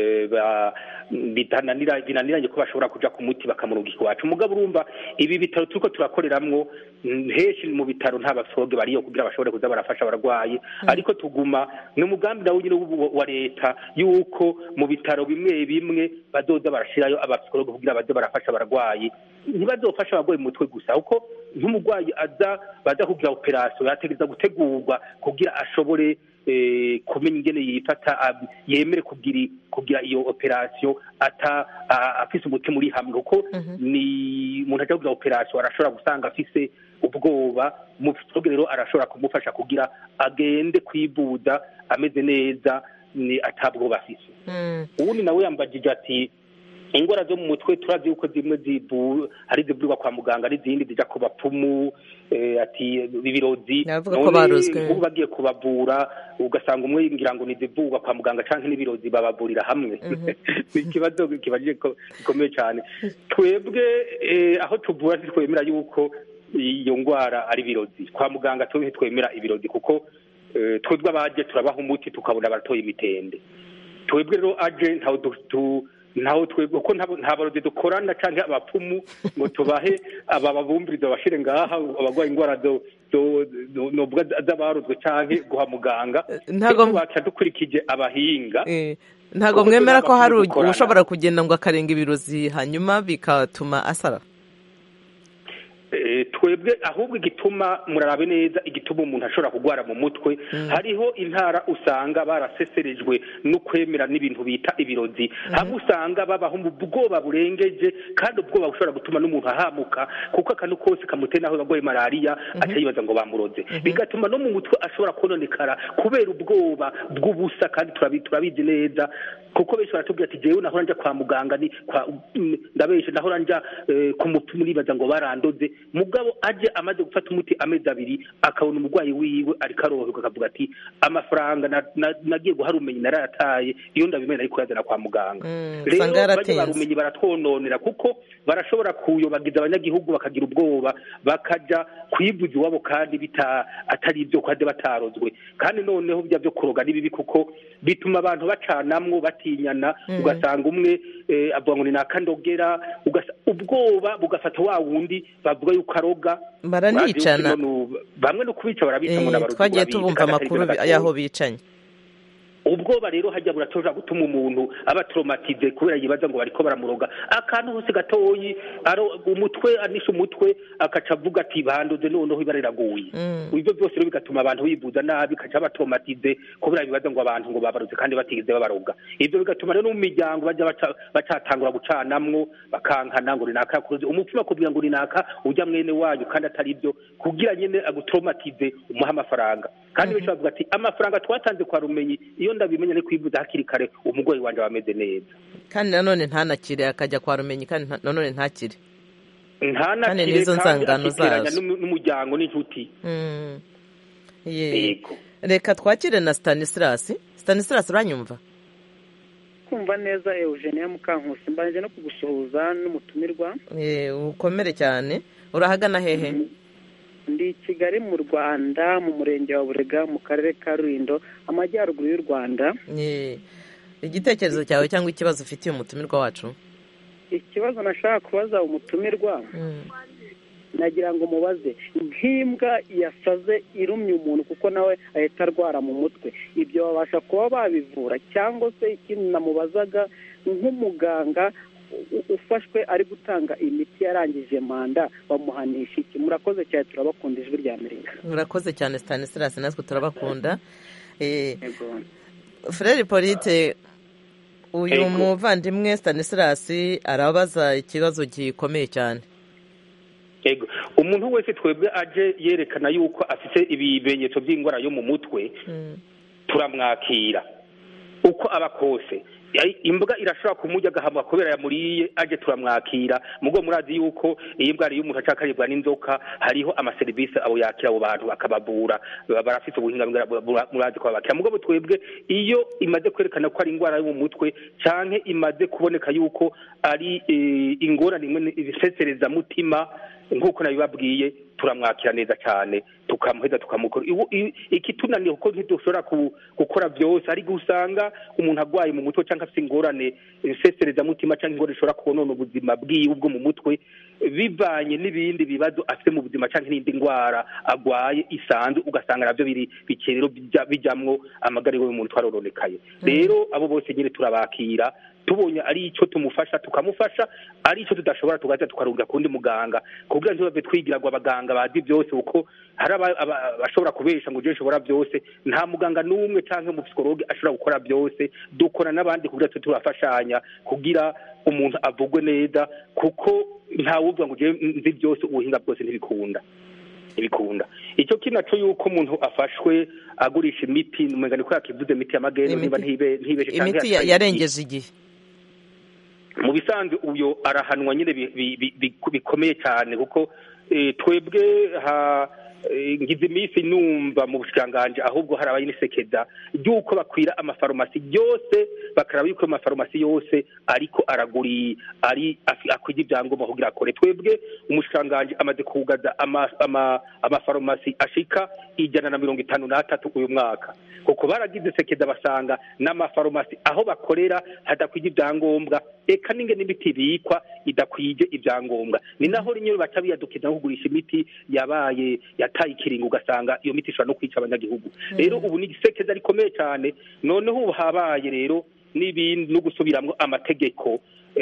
Speaker 8: binaniranye ko bashobora kuja ku muti bakamurungika iwacu mugabo urumva ibi bitaro turiko turakoreramwo henshi mu bitaro nta bapsikologe bariyo kugira bashobore kuza barafasha abarwayi ariko tuguma ni umugambi nawo nyine wa leta yuko mu bitaro bimwe bazoza barashirayo abapsikologe kugira baze barafasha abarwayi ntibazofasha abarwayi mu mutwe gusa kuko nk'umurwayi baza kugira operasiyo yategereza gutegurwa kugira ashobore kumenya ingene yifata yemere kugira iyo operasiyo afise umutima uri hamwe kuko ni umuntu aja kugira operasiyo arashobora gusanga afise ubwoba umupsikologe rero arashobora kumufasha kugira agende kwivuza ameze neza ni atabwoba afise ubundi nawe yambajije ati ingwara zo mu mutwe turazi yuko zimwe hari zivurwa kwa muganga ari zindi zija ku bapfumu ati bibirozi ubu bagiye kubavura ugasanga umwe ngira ngo nizivurwa kwa muganga canke n'ibirozi babavurira hamwe ikibazo kibajije gikomeye cyane twebwe aho tuvura twemera yuko iyo ngwara ari birozi kwa muganga twemera ibirozi kuko twebwe abaje turabaha umuti tukabona baratoye imitende twebwe rero aje ntaho twebwe ko nta barozi dukorana canke abapfumu ngo tubahe babumviriza bashire ngaha abagwaye ingwara novuga z'abarozwe canke guha muganga ntago baca dukurikije abahinga
Speaker 1: ntago mwemera ko hari ushobora kugenda ngo akarenga ibirozi hanyuma bikatuma asara
Speaker 8: twebwe ahubwo igituma murarabe neza igituma umuntu ashobora kugwara mu mutwe hariho intara usanga baraseserejwe no kwemera n'ibintu bita ibirozi hamwe usanga babaho mu bwoba burengeje kandi ubwoba bushobora gutuma n'umuntu ahamuka kuko akantu kose kamuteye naho bagwaye malaria acayibaza ngo bamuroze bigatuma no mu mutwe ashobora kononekara kubera ubwoba bw'ubusa kandi turabizi neza kuko benshi baratubwira ati jewe naho nanja kwa muganga ndabeshe naho nanja ku mupfumu nibaza ngo barandoze mugabo aje amaze gufata umuti amezi abiri akabona umurwayi wiwe ariko arohoka akavuga ati amafaranga nagiye guhara umenyi narayataye iyo ndabimenya ariko yazana kwa muganga rero baje barumenyi baratwononera kuko barashobora kuyobagiza abanyagihugu bakagira ubwoba bakaja kwivuza iwabo kandi atari ibyo kwaje batarozwe kandi noneho byo kuroga nibibi kuko bituma abantu bacanamwo batinyana ugasanga umwe avuga ngo ni nakandogera ubwoba bugafata wa wundi bavuga yuko aroga
Speaker 1: baranicana
Speaker 8: bamwe no kubica barabica ngo nabarozi
Speaker 1: twagiye tubumva amakuru yaho bicanye
Speaker 8: ubwoba rero hajya buratoja gutuma umuntu aba traumatize kubera yibaza ngo bariko baramuroga akantu hose gatoyi umutwe anisha umutwe akaca avuga ati bandoze noneho ibariraguye ibyo byose rero bigatuma abantu bivuza nabi kaca aba traumatize kubera bibaza ngo abantu ngo babaroze kandi batigeze babaroga ibyo bigatuma rero mu miryango bajya bacatangura gucanamwo bakankana ngo rinaka yakuroze umupfuma kubwira ngo rinaka ujya mwene wanyu kandi atari ibyo kugira nyene agutraumatize umuha amafaranga kandi benshi bavuga ati amafaranga twatanze kwa Rumenyi iyo ndabimenya ni kwivuza hakiri kare umugore wanje wameze neza
Speaker 1: kandi nanone ntanakire akajya kwa Rumenyi kandi nanone ntakire
Speaker 8: ntanakire
Speaker 1: n'izo nzangano zazo
Speaker 8: n'umuryango n'inshuti
Speaker 1: yego reka twakire na Stanislas uranyumva
Speaker 10: kumva neza Eugenia Mukankusi mbanje no kugusuhuza n'umutumirwa
Speaker 1: ukomere cyane urahagana hehe
Speaker 10: ndi Kigali mu Rwanda mu murenge wa Burega mu karere ka Rulindo amajyaruguru y'u Rwanda
Speaker 1: igitekerezo cyawe cyangwa ikibazo ufitiye umutumirwa wacu
Speaker 10: ikibazo nashaka kubaza umutumirwa nagira ngo mubaze nk'imbwa yasaze irumye umuntu kuko nawe ahita arwara mu mutwe ibyo babasha kuba babivura cyangwa se ikindi namubazaga nk'umuganga ufashwe ari gutanga imiti yarangije manda bamuhanisha iki murakoze cyane turabakunda ijwi rya Amerika
Speaker 1: murakoze cyane Stanislas natwe turabakunda Frere Polite uyu muvandimwe Stanislas arabaza ikibazo gikomeye cyane
Speaker 8: Ego umuntu wese twebwe aje yerekana yuko afite ibimenyetso by'ingwara yo mu mutwe turamwakira uko abakose imbwa irashobora kumujya agahamba kubera yamuriye aje turamwakira mugo murazi yuko iyi mbwa ari y'umuntu acakaribwa n'inzoka hariho amaserivisi abo yakira abo bantu bakababura barafite ubuhinga murazi ko babakira mugo twebwe iyo imaze kwerekana ko ari ingwara yo mu mutwe canke imaze kuboneka yuko ari ingorane imwe ibisesereza mutima nk'uko nabibabwiye turamwakira neza cyane tukamuheza tukamukora ikitunaniye kuko ntidushobora gukora byose ari gusanga umuntu agwaye mu mutwe cyangwa afite ingorane ibisesereza mutima cyangwa ingorane ishobora kubonona ubuzima bwiwe bwo mu mutwe bivanye n'ibindi bibazo afite mu buzima cyangwa n'indi ndwara agwaye isanzwe ugasanga nabyo bikerero bijyamwo amagara y'umuntu twarononekaye rero abo bose nyine turabakira tubonye ari icyo tumufasha tukamufasha ari icyo tudashobora tugaza tukarunga kundi muganga kugira ngo bave twigira ngo abaganga bazi byose uko hari abashobora kubesha ngo je nshobora byose nta muganga n'umwe canke mu psikologe ashobora gukora byose dukora n'abandi kugira ngo turafashanya kugira umuntu avugwe neza kuko nta wuvuga ngo je nzi byose ubuhinga bwose ntibikunda icyo kinaco yuko umuntu afashwe agurisha imiti numengana ko yakivuze imiti y'amagendo niba ntibeshe canke
Speaker 1: imiti yarengeje igihe
Speaker 8: mu bisanzwe uyo arahanwa nyine bikomeye cyane kuko twebwe ngize iminsi numva mu bushikanganje ahubwo hari abayinisekeza yuko bakwira amafarumasi yose bakaraba yuko amafarumasi yose ariko akwije ibyangombwa kugira akore twebwe umushikanganje amaze kugaza amafarumasi ashika 153 uyu mwaka kuko baragize sekeza basanga n'amafarumasi aho bakorera hadakwije ibyangombwa eka ninge n'imiti bikwa idakwije ibyangombwa ni naho rinyo batabiyadukiza no kugurisha imiti yabaye yataye ikiringo ugasanga iyo miti ishobora no kwica abanyagihugu rero ubu ni igisekeza rikomeye cyane noneho ubu habaye rero n'ibindi no gusubiramwo amategeko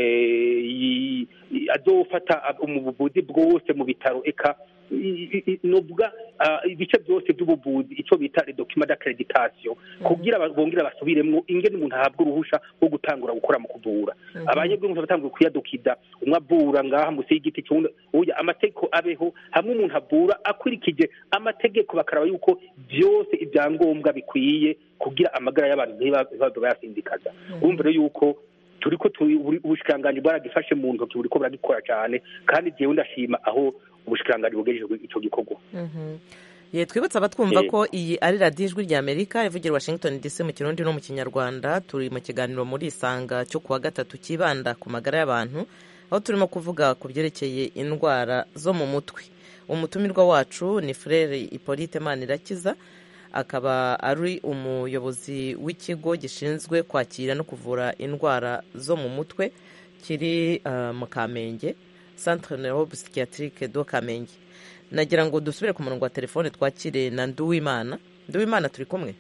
Speaker 8: azofata umuvuzi bwose mu bitaro eka novuga ibice byose by'ubuvuzi icyo bita document d'accreditation kugira bongera basubiremwo ingene umuntu ahabwa uruhusha rwo gutangura gukora mu kuvura abanyabwenge batangura kuyadukida umwe avura ngaha musi y'igiti cy'undi uya amategeko abeho hamwe umuntu avura akurikije amategeko bakaraba yuko byose ibyangombwa bikwiye kugira amagara y'abantu ntibabe bayasindikaza urumva rero yuko turiko ubushikanganje bwaragifashe mu ntoki buriko buragikora cyane kandi jewe ndashima aho ubushikanganje bugejeje ico gikorwa
Speaker 1: twibutsa abatwumva ko iyi ari radiyo ijwi rya Amerika ivugira Washington DC mu kirundi no mu kinyarwanda turi mu kiganiro muri isanga cyo kuwa gatatu kibanda ku magara y'abantu aho turimo kuvuga ku byerekeye indwara zo mu mutwe umutumirwa wacu ni Frere Hippolyte Manirakiza akaba ari umuyobozi w'ikigo gishinzwe kwakira no kuvura indwara zo mu mutwe kiri mu Kamenge Centre Neuropsychiatrique do Kamenge nagira ngo dusubire ku murongo wa telefone twakire na Nduwimana turi kumwe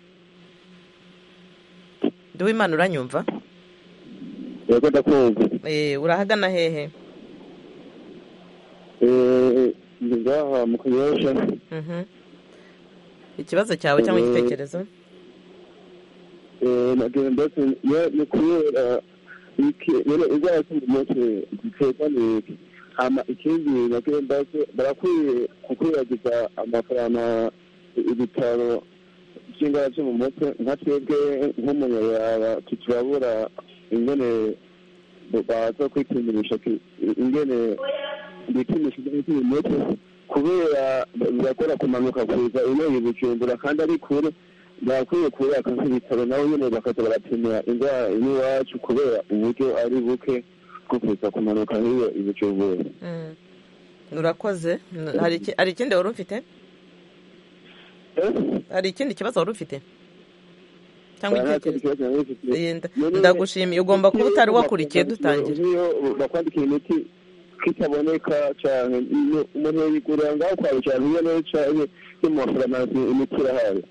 Speaker 1: Nduwimana uranyumva
Speaker 3: yego ndakumva
Speaker 1: urahagana hehe
Speaker 3: ngaha mu Kanyosha
Speaker 1: ikibazo cyawe cyangwa igitekerezo
Speaker 3: nagenda ni kubera indwara zo mu mutwe ziterwa n'iki hama ikindi nagenda barakwiye kukwiragiza amafaranga ibitaro by'indwara zo mu mutwe nka twebwe nk'umunyarwanda turabura ingene baza kwipimisha ingene bipimisha ibyo mu mutwe kubera birakora kumanuka kuza ino Bujumbura kandi ari kure bakwiye kubaka nk'ibitaro nabo nyine bakaza barapimira indwara iwacu kubera uburyo ari buke bwo kuza kumanuka nk'iyo Bujumbura.
Speaker 1: Urakoze. Hari ikindi wari ufite? Hari ikindi kibazo wari ufite? Cyangwa ndagushimiye ugomba kuba utari wakurikiye dutangira.
Speaker 3: Bakwandikira imiti kitaboneka cyane umuntu yigurira ngaho kwa cyane iyo neza cyane mu mafarumasi imiti irahari.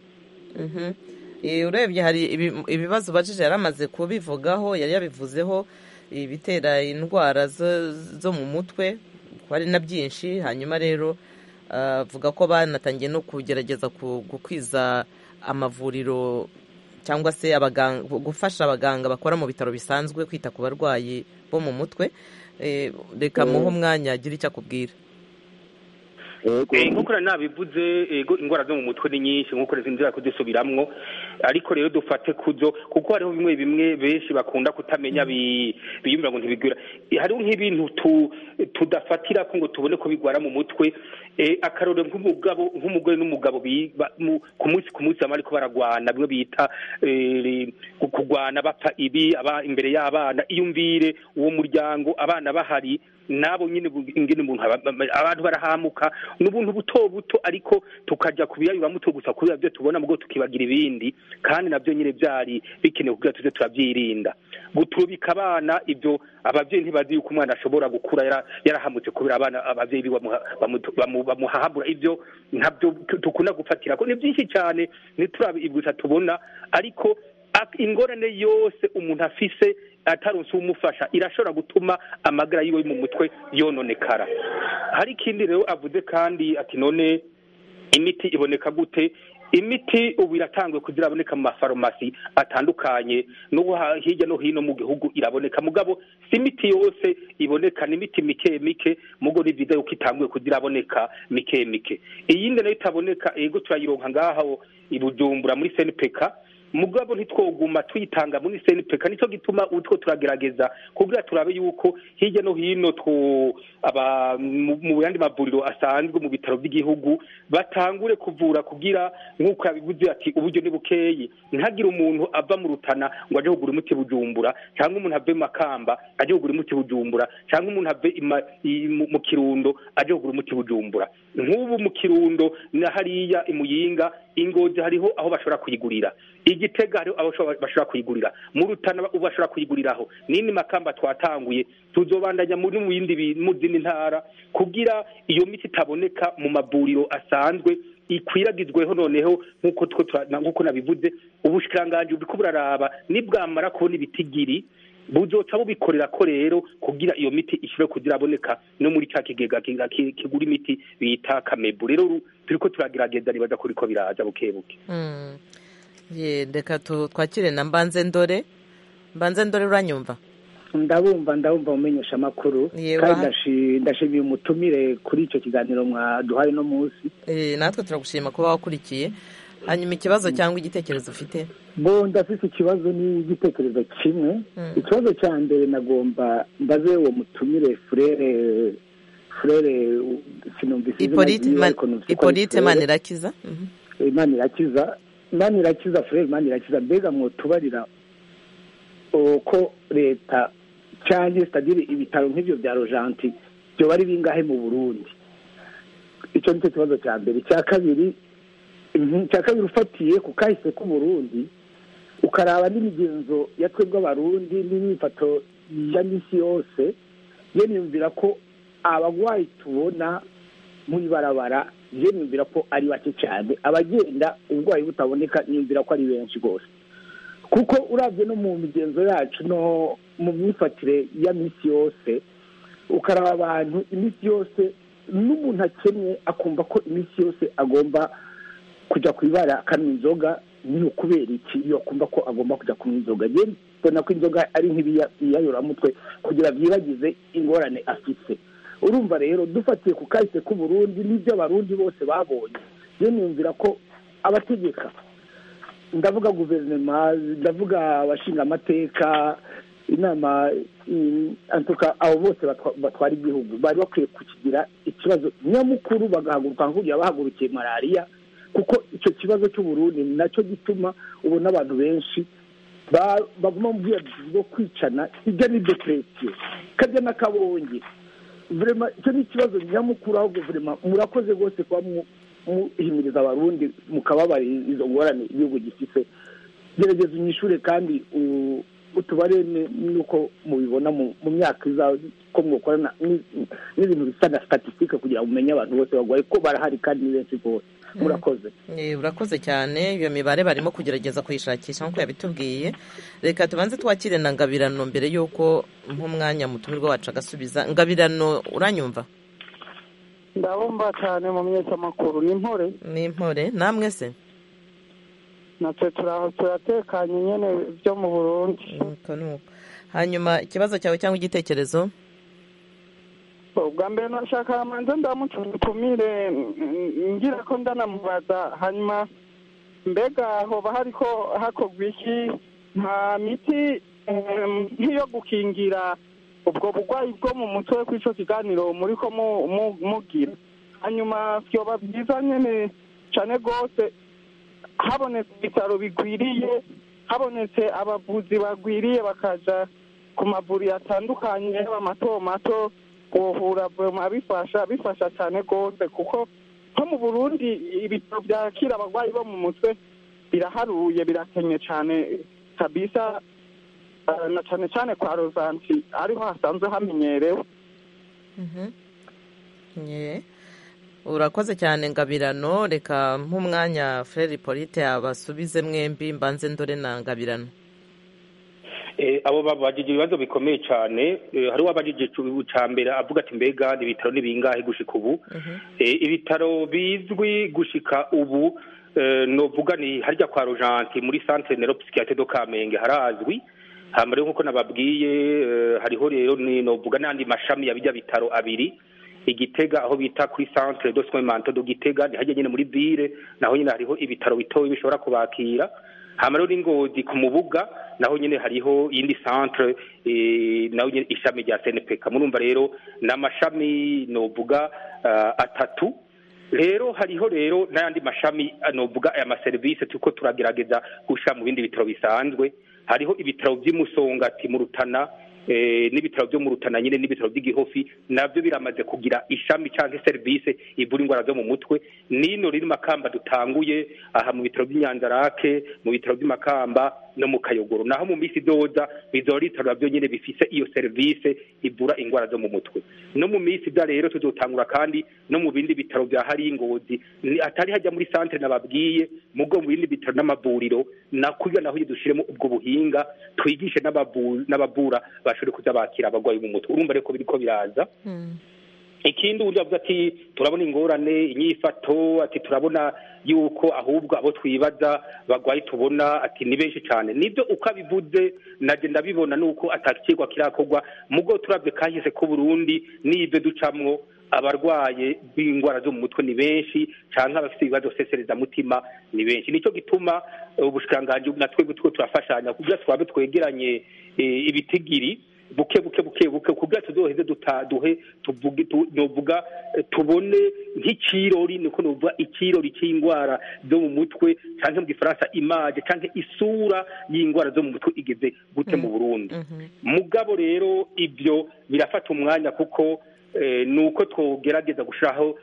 Speaker 1: Urebye hari ibibazo bajije yaramaze kubivugaho yari yabivuzeho ibitera indwara zo mu mutwe hari na byinshi hanyuma rero avuga ko banatangiye no kugerageza gukwiza amavuriro cyangwa se gufasha abaganga bakora mu bitaro bisanzwe kwita ku barwayi bo mu mutwe. Reka muhe umwanya agira icyo akubwira.
Speaker 8: nk'uko nabivuze indwara zo mu mutwe ni nyinshi nk'uko zinzira kudisubiramwo ariko rero dufate kuzo kuko hariho bimwe bimwe benshi bakunda kutamenya biyumvira ngo ntibigwira hariho nk'ibintu tudafatira ko ngo tubone ko bigwara mu mutwe akarore nk'umugore n'umugabo ku munsi bamwe ariko baragwana bimwe bita kugwana bapfa ibi imbere y'abana iyumvire uwo muryango abana bahari nabo nyine ingene umuntu abantu barahamuka n'ubuntu buto buto ariko tukajya kubiyayuba muto gusa kubera byo tubona mugo tukibagira ibindi kandi nabyo nyine byari bikenewe kugira tuze turabyirinda guturubika abana ibyo abavyeyi ntibazi yuko umwana ashobora gukura yarahamutse kubera abana abavyeyi bamuhahabura ibyo ntabyo tukunda gufatira ko ni byinshi cyane niturabibuza tubona ariko ingorane yose umuntu afise ataronse umufasha irashobora gutuma amagara yiwe mu mutwe yononekara. Hari ikindi rero avuze kandi ati none imiti iboneka gute? Imiti ubu iratangwe kugira aboneka mu mafarumasi atandukanye no hirya no hino mu gihugu iraboneka mugabo si imiti yose iboneka ni imiti mike mugo ni viza yuko itangwe kugira aboneka mike iyindi nayo itaboneka ego turayironka ngaho ibujumbura muri SNPK mugabo ntitwoguma tuyitanga muri SNPK nico gituma utwo turagerageza kugira turabe yuko hirya no hino mu yandi mavuriro asanzwe mu bitaro by'igihugu batangure kuvura kugira nk'uko yabivuze ati uburyo ni bukeyi ntagire umuntu ava mu Rutana ngo aje kugura umuti Bujumbura cyangwa umuntu ave Makamba aje kugura umuti Bujumbura cyangwa umuntu ave mu Kirundo aje kugura umuti Bujumbura nk'ubu mu Kirundo na hariya imuyinga Ingozi hariho aho bashobora kuyigurira Igitega hariho aho bashobora kuyigurira mu Rutana bashobora kuyiguriraho nini Makamba twatanguye tuzobandanya mu zindi ntara kugira iyo miti itaboneka mu mavuriro asanzwe ikwiragizweho noneho nk'uko nabivuze ubushikiranganje buriko buraraba nibwamara kubona ibitigiri buzoca bubikorera ko rero kugira iyo miti ishobore kugira aboneka no muri cya kigega kigura imiti bita Kamebu rero turiko turagerageza nibaza kuri ko biraza bukebuke.
Speaker 1: Reka twakire na Mbanze Ndore uranyumva?
Speaker 11: ndabumva umenyesha amakuru kandi ndashimiye umutumire kuri icyo kiganiro mwaduhaye no munsi.
Speaker 1: Natwe turagushima kuba wakurikiye. Hanyuma ikibazo cyangwa igitekerezo ufite?
Speaker 11: Ndafite ikibazo n'igitekerezo kimwe. Ikibazo cya mbere nagomba mbaze uwo mutumire frere sinumvise
Speaker 1: Hippolyte Manirakiza.
Speaker 11: Manirakiza frere Manirakiza mbega mwotubarira ko leta cyangwa stadire ibitaro nk'ibyo bya Rojanti byo bari bingahe mu Burundi. Icyo nicyo kibazo cya mbere. Cya kabiri ufatiye ku kahise ku Burundi ukaraba n'imigenzo ya twebwe abarundi n'imifato ya misi yose yemyumvira ko abagwayi tubona mu ibarabara yemyumvira ko ari bake cyane abagenda ubugwayi butaboneka niyumvira ko ari benshi gose kuko uravye no mu migenzo yacu no mu myifatire ya misi yose ukaraba abantu imisi yose n'umuntu akennye akumva ko imisi yose agomba kujya kwibara akanwa inzoga ni ukubera iki iyo akumva ko agomba kujya kunywa inzoga mbona ko inzoga ari nk'ibiyayuramutwe kugira byibagize ingorane afise. Urumva rero dufatiye ku kahise k'u Burundi n'ibyo abarundi bose babonye niyumvira ko abategeka ndavuga guverinoma ndavuga abashinga amateka inama antuka abo bose batwara igihugu bari bakwiye kukigira ikibazo nyamukuru bagahaguruka nk'uburyo bahagurukiye malariya kuko icyo kibazo cy'uburundi nacyo gituma ubona abantu benshi baguma mu bwiyaduzi bwo kwicana hirya ni depresiyo karya n'akabonge icyo ni ikibazo nyamukuru aho guverinoma murakoze rwose kuba muhimiriza abarundi mukababarira izo ngorane igihugu gifite gerageza unyishure kandi utubare nuko mubibona mu myaka izaho ko mwakorana n'ibintu bisa na statistique kugira ngo umenye abantu bose bagwaye ko barahari kandi ni benshi rwose murakoze
Speaker 1: urakoze cyane iyo mibare barimo kugerageza kuyishakisha nk'uko yabitubwiye reka tubanze twakire na Ngabirano mbere y'uko nk'umwanya mutumirwa wacu agasubiza Ngabirano uranyumva
Speaker 12: ndabumva cyane mu myeshamakuru ni impore
Speaker 1: namwe se
Speaker 12: natwe turatekanye nyine byo mu Burundi
Speaker 1: hanyuma ikibazo cyawe cyangwa igitekerezo
Speaker 12: ubwa mbere nashaka manza ndamutumire ngira ko ndanamubaza hanyuma mbega hoba hariko hakorwa iki nta miti nk'iyo gukingira ubwo burwayi bwo mu mutwe kuri ico kiganiro muriko mugira hanyuma vyoba byiza nyene cane rwose habonetse ibitaro bigwiriye habonetse abavuzi bagwiriye bakaja ku mavuriro atandukanye yaba mato mato guhura bifasha cyane rwose kuko nko mu Burundi ibitaro byakira abarwayi bo mu mutwe biraharuye birakenye cyane kabisa na cyane cyane kwa Rozanti ariho hasanzwe hamenyerewe
Speaker 1: urakoze cyane Ngabirano reka nk'umwanya Frere Polite abasubize mwembi mbanze ndore na Ngabirano
Speaker 8: abo babajije ibibazo bikomeye cyane hari uwabajije cya mbere avuga ati mbega ibitaro ni bingahe gushika ubu ibitaro bizwi gushika ubu novuga ni harya kwa Rojanti muri centre neuropsychiatre do Kamenge harazwi hama rero nkuko nababwiye hariho rero ni novuga n'andi mashami ya bijya bitaro abiri Igitega aho bita kuri centre de soins mentaux do Gitega ni hajya nyine muri ville naho nyine hariho ibitaro bitoyi bishobora kubakira hama rero Ngozi ku Mubuga naho nyine hariho indi centre naho nyine ishami rya SNPK murumva rero n'amashami novuga atatu rero hariho rero n'andi mashami novuga aya maservice tuko turagerageza gusha mu bindi bitaro bisanzwe hariho ibitaro by'Imusongati mu Rutana n'ibitaro byo mu Rutana nyine n'ibitaro by'Igihofi navyo biramaze kugira ishami cyangwa service ivura ingwara zo mu mutwe nino riri Makamba dutanguye aha mu bitaro by'Inyanzarake mu bitaro by'Makamba no mu Kayogoro naho mu misi doza bizoritarwa byo nyine bifise iyo service ivura ingwara zo mu mutwe no mu misi da rero tuzotangura kandi no mu bindi bitaro bya hari Ingozi atari hajya muri centre nababwiye mugo mu bindi bitaro n'amavuriro nakugira naho dushiremo ubwo buhinga twigishe n'ababura bashobore kuza bakira abagwayi mu mutwe urumva reko biriko biraza ikindi undi avuga ati turabona ingorane inyifato ati turabona yuko ahubwo abo twibaza bagwayi tubona ati ni benshi cyane nibyo uko abivuze naje ndabibona nuko atakirwa kirakorwa mugo turabye kahise ko Burundi nibyo ducamwo abarwaye b'ingwara zo mu mutwe ni benshi canke abafite ibibazo sesereza mutima ni benshi nico gituma ubushikanganje natwe butwo turafashanya kugira twabe twegeranye ibitigiri buke kugira tuzoheze tuvuge novuga tubone nk'ikirori niko novuga ikirori cy'ingwara zo mu mutwe canke mu gifaransa image canke isura y'ingwara zo mu mutwe igeze gute mu Burundi mugabo rero ibyo birafata umwanya kuko nuko twogerageza gushiraho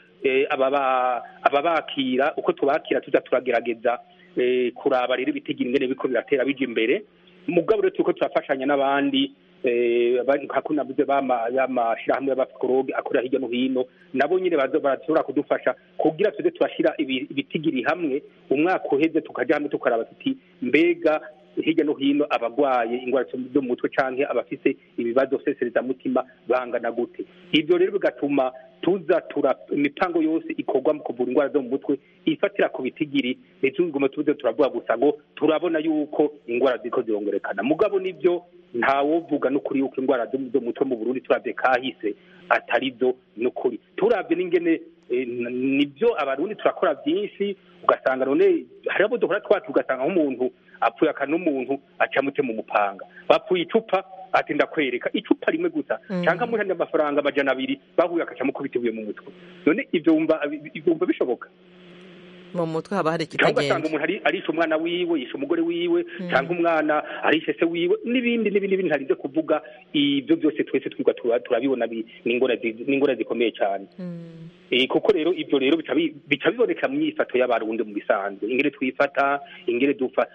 Speaker 8: ababakira uko tubakira tuza turagerageza kuraba rero ibitigiri ingene biko biratera bija imbere mugabo rero tuko turafashanya n'abandi hakuna buze y'amashirahamwe y'abapsikologe akorera hirya no hino nabo nyine barashobora kudufasha kugira tuze turashira ibitigiri hamwe umwaka uheze tukaja hamwe tukaraba tuti mbega hirya no hino abagwaye ingwara zo mu mutwe canke abafise ibibazo sesereza mutima bangana gute ivyo rero bigatuma tuza imipango yose ikorwa mu kuvura ingwara zo mu mutwe ifatira ku bitigiri n'izunguma tuze turavuga gusa ngo turabona yuko ingwara ziko zirongerekana mugabo nivyo ntawovuga n'ukuri yuko ingwara zo mu mutwe mu Burundi turavye kahise atari zo n'ukuri turavye n'ingene nibyo abarundi turakora byinshi ugasanga none hari abo duhora twacu ugasanga nk'umuntu apfuye n'umuntu acamutse mu mupanga bapfuye icupa ati ndakwereka icupa rimwe gusa cyangwa muri amafaranga 200 bahuye akacamukubita ibuye mu mutwe none ibyo wumva bishoboka
Speaker 1: mu mutwe haba hari ikitagenda
Speaker 8: cyangwa umuntu arisha umwana wiwe yisha umugore wiwe cyangwa umwana arisha se wiwe n'ibindi ntarize kuvuga ibyo byose twese twigwa turabibona n'ingora zikomeye cyane kuko rero ibyo rero bica biboneka mu myifato y'abarundi mu bisanzwe ingere twifata ingere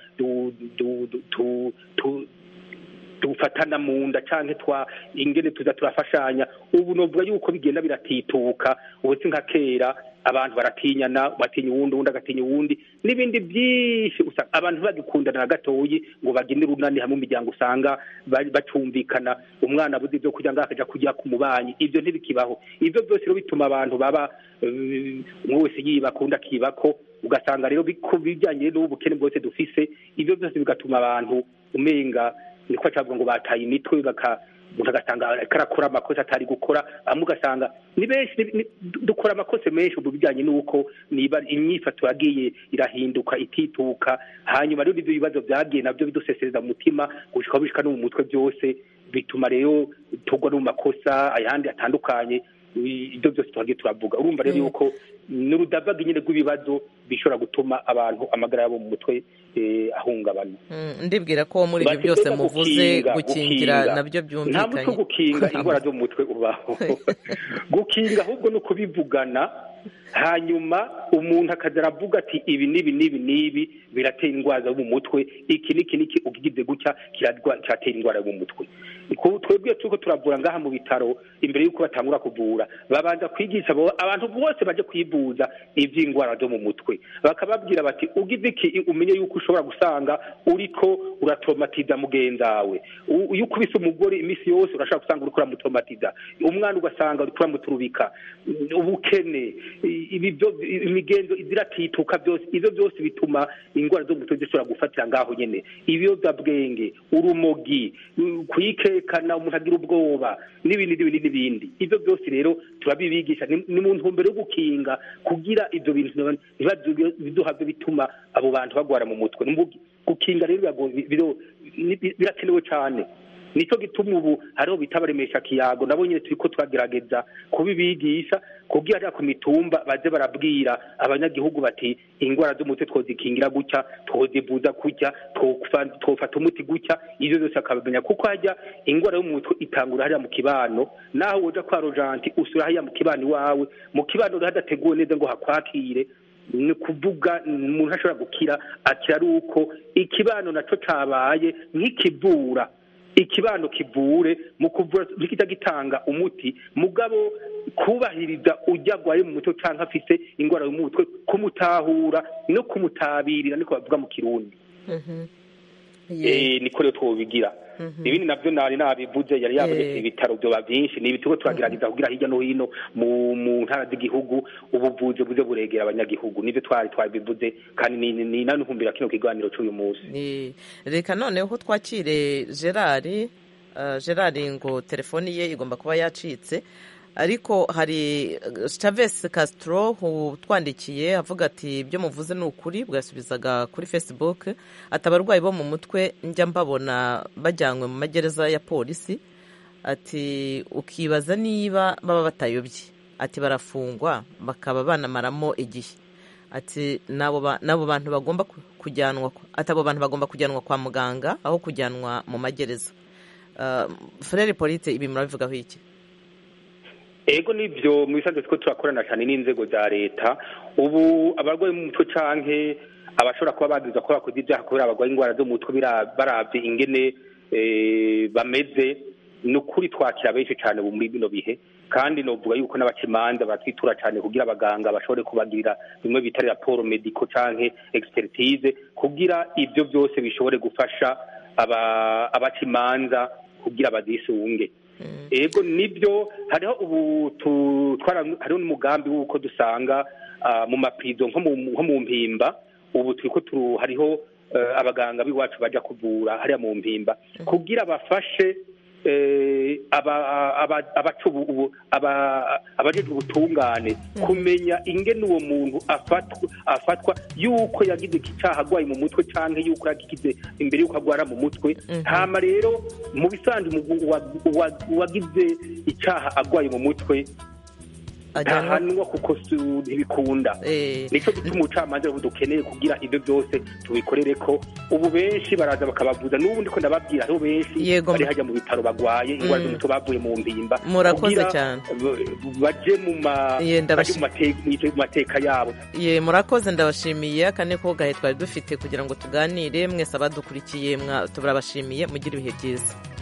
Speaker 8: dufatana mu nda canke ingene tuza turafashanya ubu novuga yuko bigenda biratituka ubu si nka kera abantu baratinyana batinya uwundi agatinya uwundi n'ibindi byinshi abantu bagikundana na gatoyi ngo bagine runani hamwe mu miryango usanga bacumvikana umwana abuze ibyo kurya ngakaja kujya ku mubanyi ibyo ntibikibaho ibyo byose rero bituma abantu baba umwe wese yibakunda kibako ugasanga rero bijyanye n'ubukene bwose dufise ibyo byose bigatuma abantu umenga niko cyavuga ngo bataye imitwe umuntu agasanga karakora amakosa atari gukora amwe ugasanga ni benshi dukora amakosa menshi ubu bijyanye n'uko niba imyifato yagiye irahinduka itituka hanyuma rero ibyo bibazo byagiye nabyo bidusesereza mu mutima gushika no mu mutwe byose bituma rero tugwa no mu makosa ayandi atandukanye ibyo byose twagiye turavuga urumva rero yuko n'urudabaga nyine rw'ibibazo bishobora gutuma abantu amagara yabo mu mutwe ahungabana
Speaker 1: ndibwira ko muri ibyo byose muvuze gukingira nabyo byumvikanye
Speaker 8: nta mutwe gukinga indwara zo mu mutwe ubaho gukinga ahubwo no kubivugana hanyuma umuntu akaza aravuga ati ibi n'ibi biratera indwara zo mu mutwe iki ugize gutya kiratera indwara yo mu mutwe twebwe turiko turavura ngaha mu bitaro imbere y'uko batangura kuvura babanza kwigisha abantu bose baje kwivuza ivy'indwara zo mu mutwe bakababwira bati ugize iki umenye yuko ushobora gusanga uriko uratomatiza mugenzawe iyo ukubise umugore imisi yose urashaka gusanga uriko uramutomatiza umwana ugasanga uriko uramuturubika ubukene imigenzo iziratituka byose ivyo byose bituma indwara zo mu mutwe zishobora gufatira ngaho nyene ibiyobyabwenge urumogi kwikekana umuntu agira ubwoba n'ibindi ivyo byose rero turabibigisha ni mu ntumbero yo gukinga kugira ivyo bintu biduhavye bituma abo bantu bagwara mu mutwe gukinga rero birakenewe cyane nico gituma ubu hariho bitabaremesha kiyago nabo nyine turiko turagerageza kubibigisha kugira ku mitumba baze barabwira abanyagihugu bati ingwara z'umutwe twozikingira gutya twozivuza gutya twofata umuti gutya ivyo byose akabimenya kuko hajya ingwara yo mu mutwe itangura hariya mu kibano naho woja kwa rojanti usura hariya mu kibano wawe mu kibano hadateguwe neza ngo hakwakire ni kuvuga umuntu ashobora gukira akira ari uko ikibano naco cabaye nk'ikivura ikibano kivure mu kuvura bikita gitanga umuti mugabo kubahiriza ujya gwaye mu mutwe canka afise ingwara yo mu mutwe kumutahura no kumutabirira niko bavuga mu Kirundi niko rero twobigira ibindi navyo nari nabivuze yari yabonetse ibitaro byo byinshi ni ibitugo twagerageza kugira hirya no hino mu ntara z'igihugu ubuvuzi buze buregera abanyagihugu nivyo twabivuze kandi ni nanuhumbira kino kiganiro cy'uyu munsi
Speaker 1: reka noneho twakire Gerard ngo telefoni ye igomba kuba yacitse ariko hari Chavez Castro utwandikiye avuga ati ibyo muvuze ni ukuri bwasubizaga kuri Facebook ati abarwayi bo mu mutwe njya mbabona bajyanywe mu magereza ya polisi ati ukibaza niba baba batayobye ati barafungwa bakaba banamaramo igihe ati nabo bantu bagomba kujyanwa ati abo bantu bagomba kujyanwa kwa muganga aho kujyanwa mu magereza Frere Polite ibi murabivugaho iki
Speaker 8: ego nivyo mu bisanzwe ko turakorana cyane n'inzego za leta ubu abarwayi mu mutwe canke abashobora kuba bagiza ko bakoze ibyaha kubera abarwayi ingwara zo mu mutwe baravye ingene bameze nukuri twakira benshi cyane muri bino bihe kandi novuga yuko n'abakimanza batwitura cyane kugira abaganga bashobore kubagirira bimwe bita raporo medico canke expertise kugira ibyo byose bishobore gufasha abakimanza kugira bazisunge ego nibyo hariho ubu hariho n'umugambi w'uko dusanga mu maprizo nko mu mpimba ubu turiko hariho abaganga b'iwacu baja kuvura hariya mu mpimba kugira bafashe abajejwe ubutungane kumenya ingene uwo muntu afatwa yuko yagize icyaha agwaye mu mutwe canke yuko yagize imbere yuko agwara mu mutwe. Hama rero mu bisanzwe uwagize icyaha agwaye mu mutwe ahanwa kuko ntibikunda. Nico gituma ubucamanza budukeneye kugira ibyo byose tubikorere ko ubu benshi baraza bakabavuza n'ubu ndiko ndababwira aho benshi bari hajya mu bitaro bagwaye ingwara z'umutwe bavuye mu mpimba.
Speaker 1: Murakoze cyane
Speaker 8: baje mu mateka yabo.
Speaker 1: Murakoze, ndabashimiye. Kane ko gahe twari dufite kugira ngo tuganire mwese abadukurikiye turabashimiye, mugire ibihe byiza.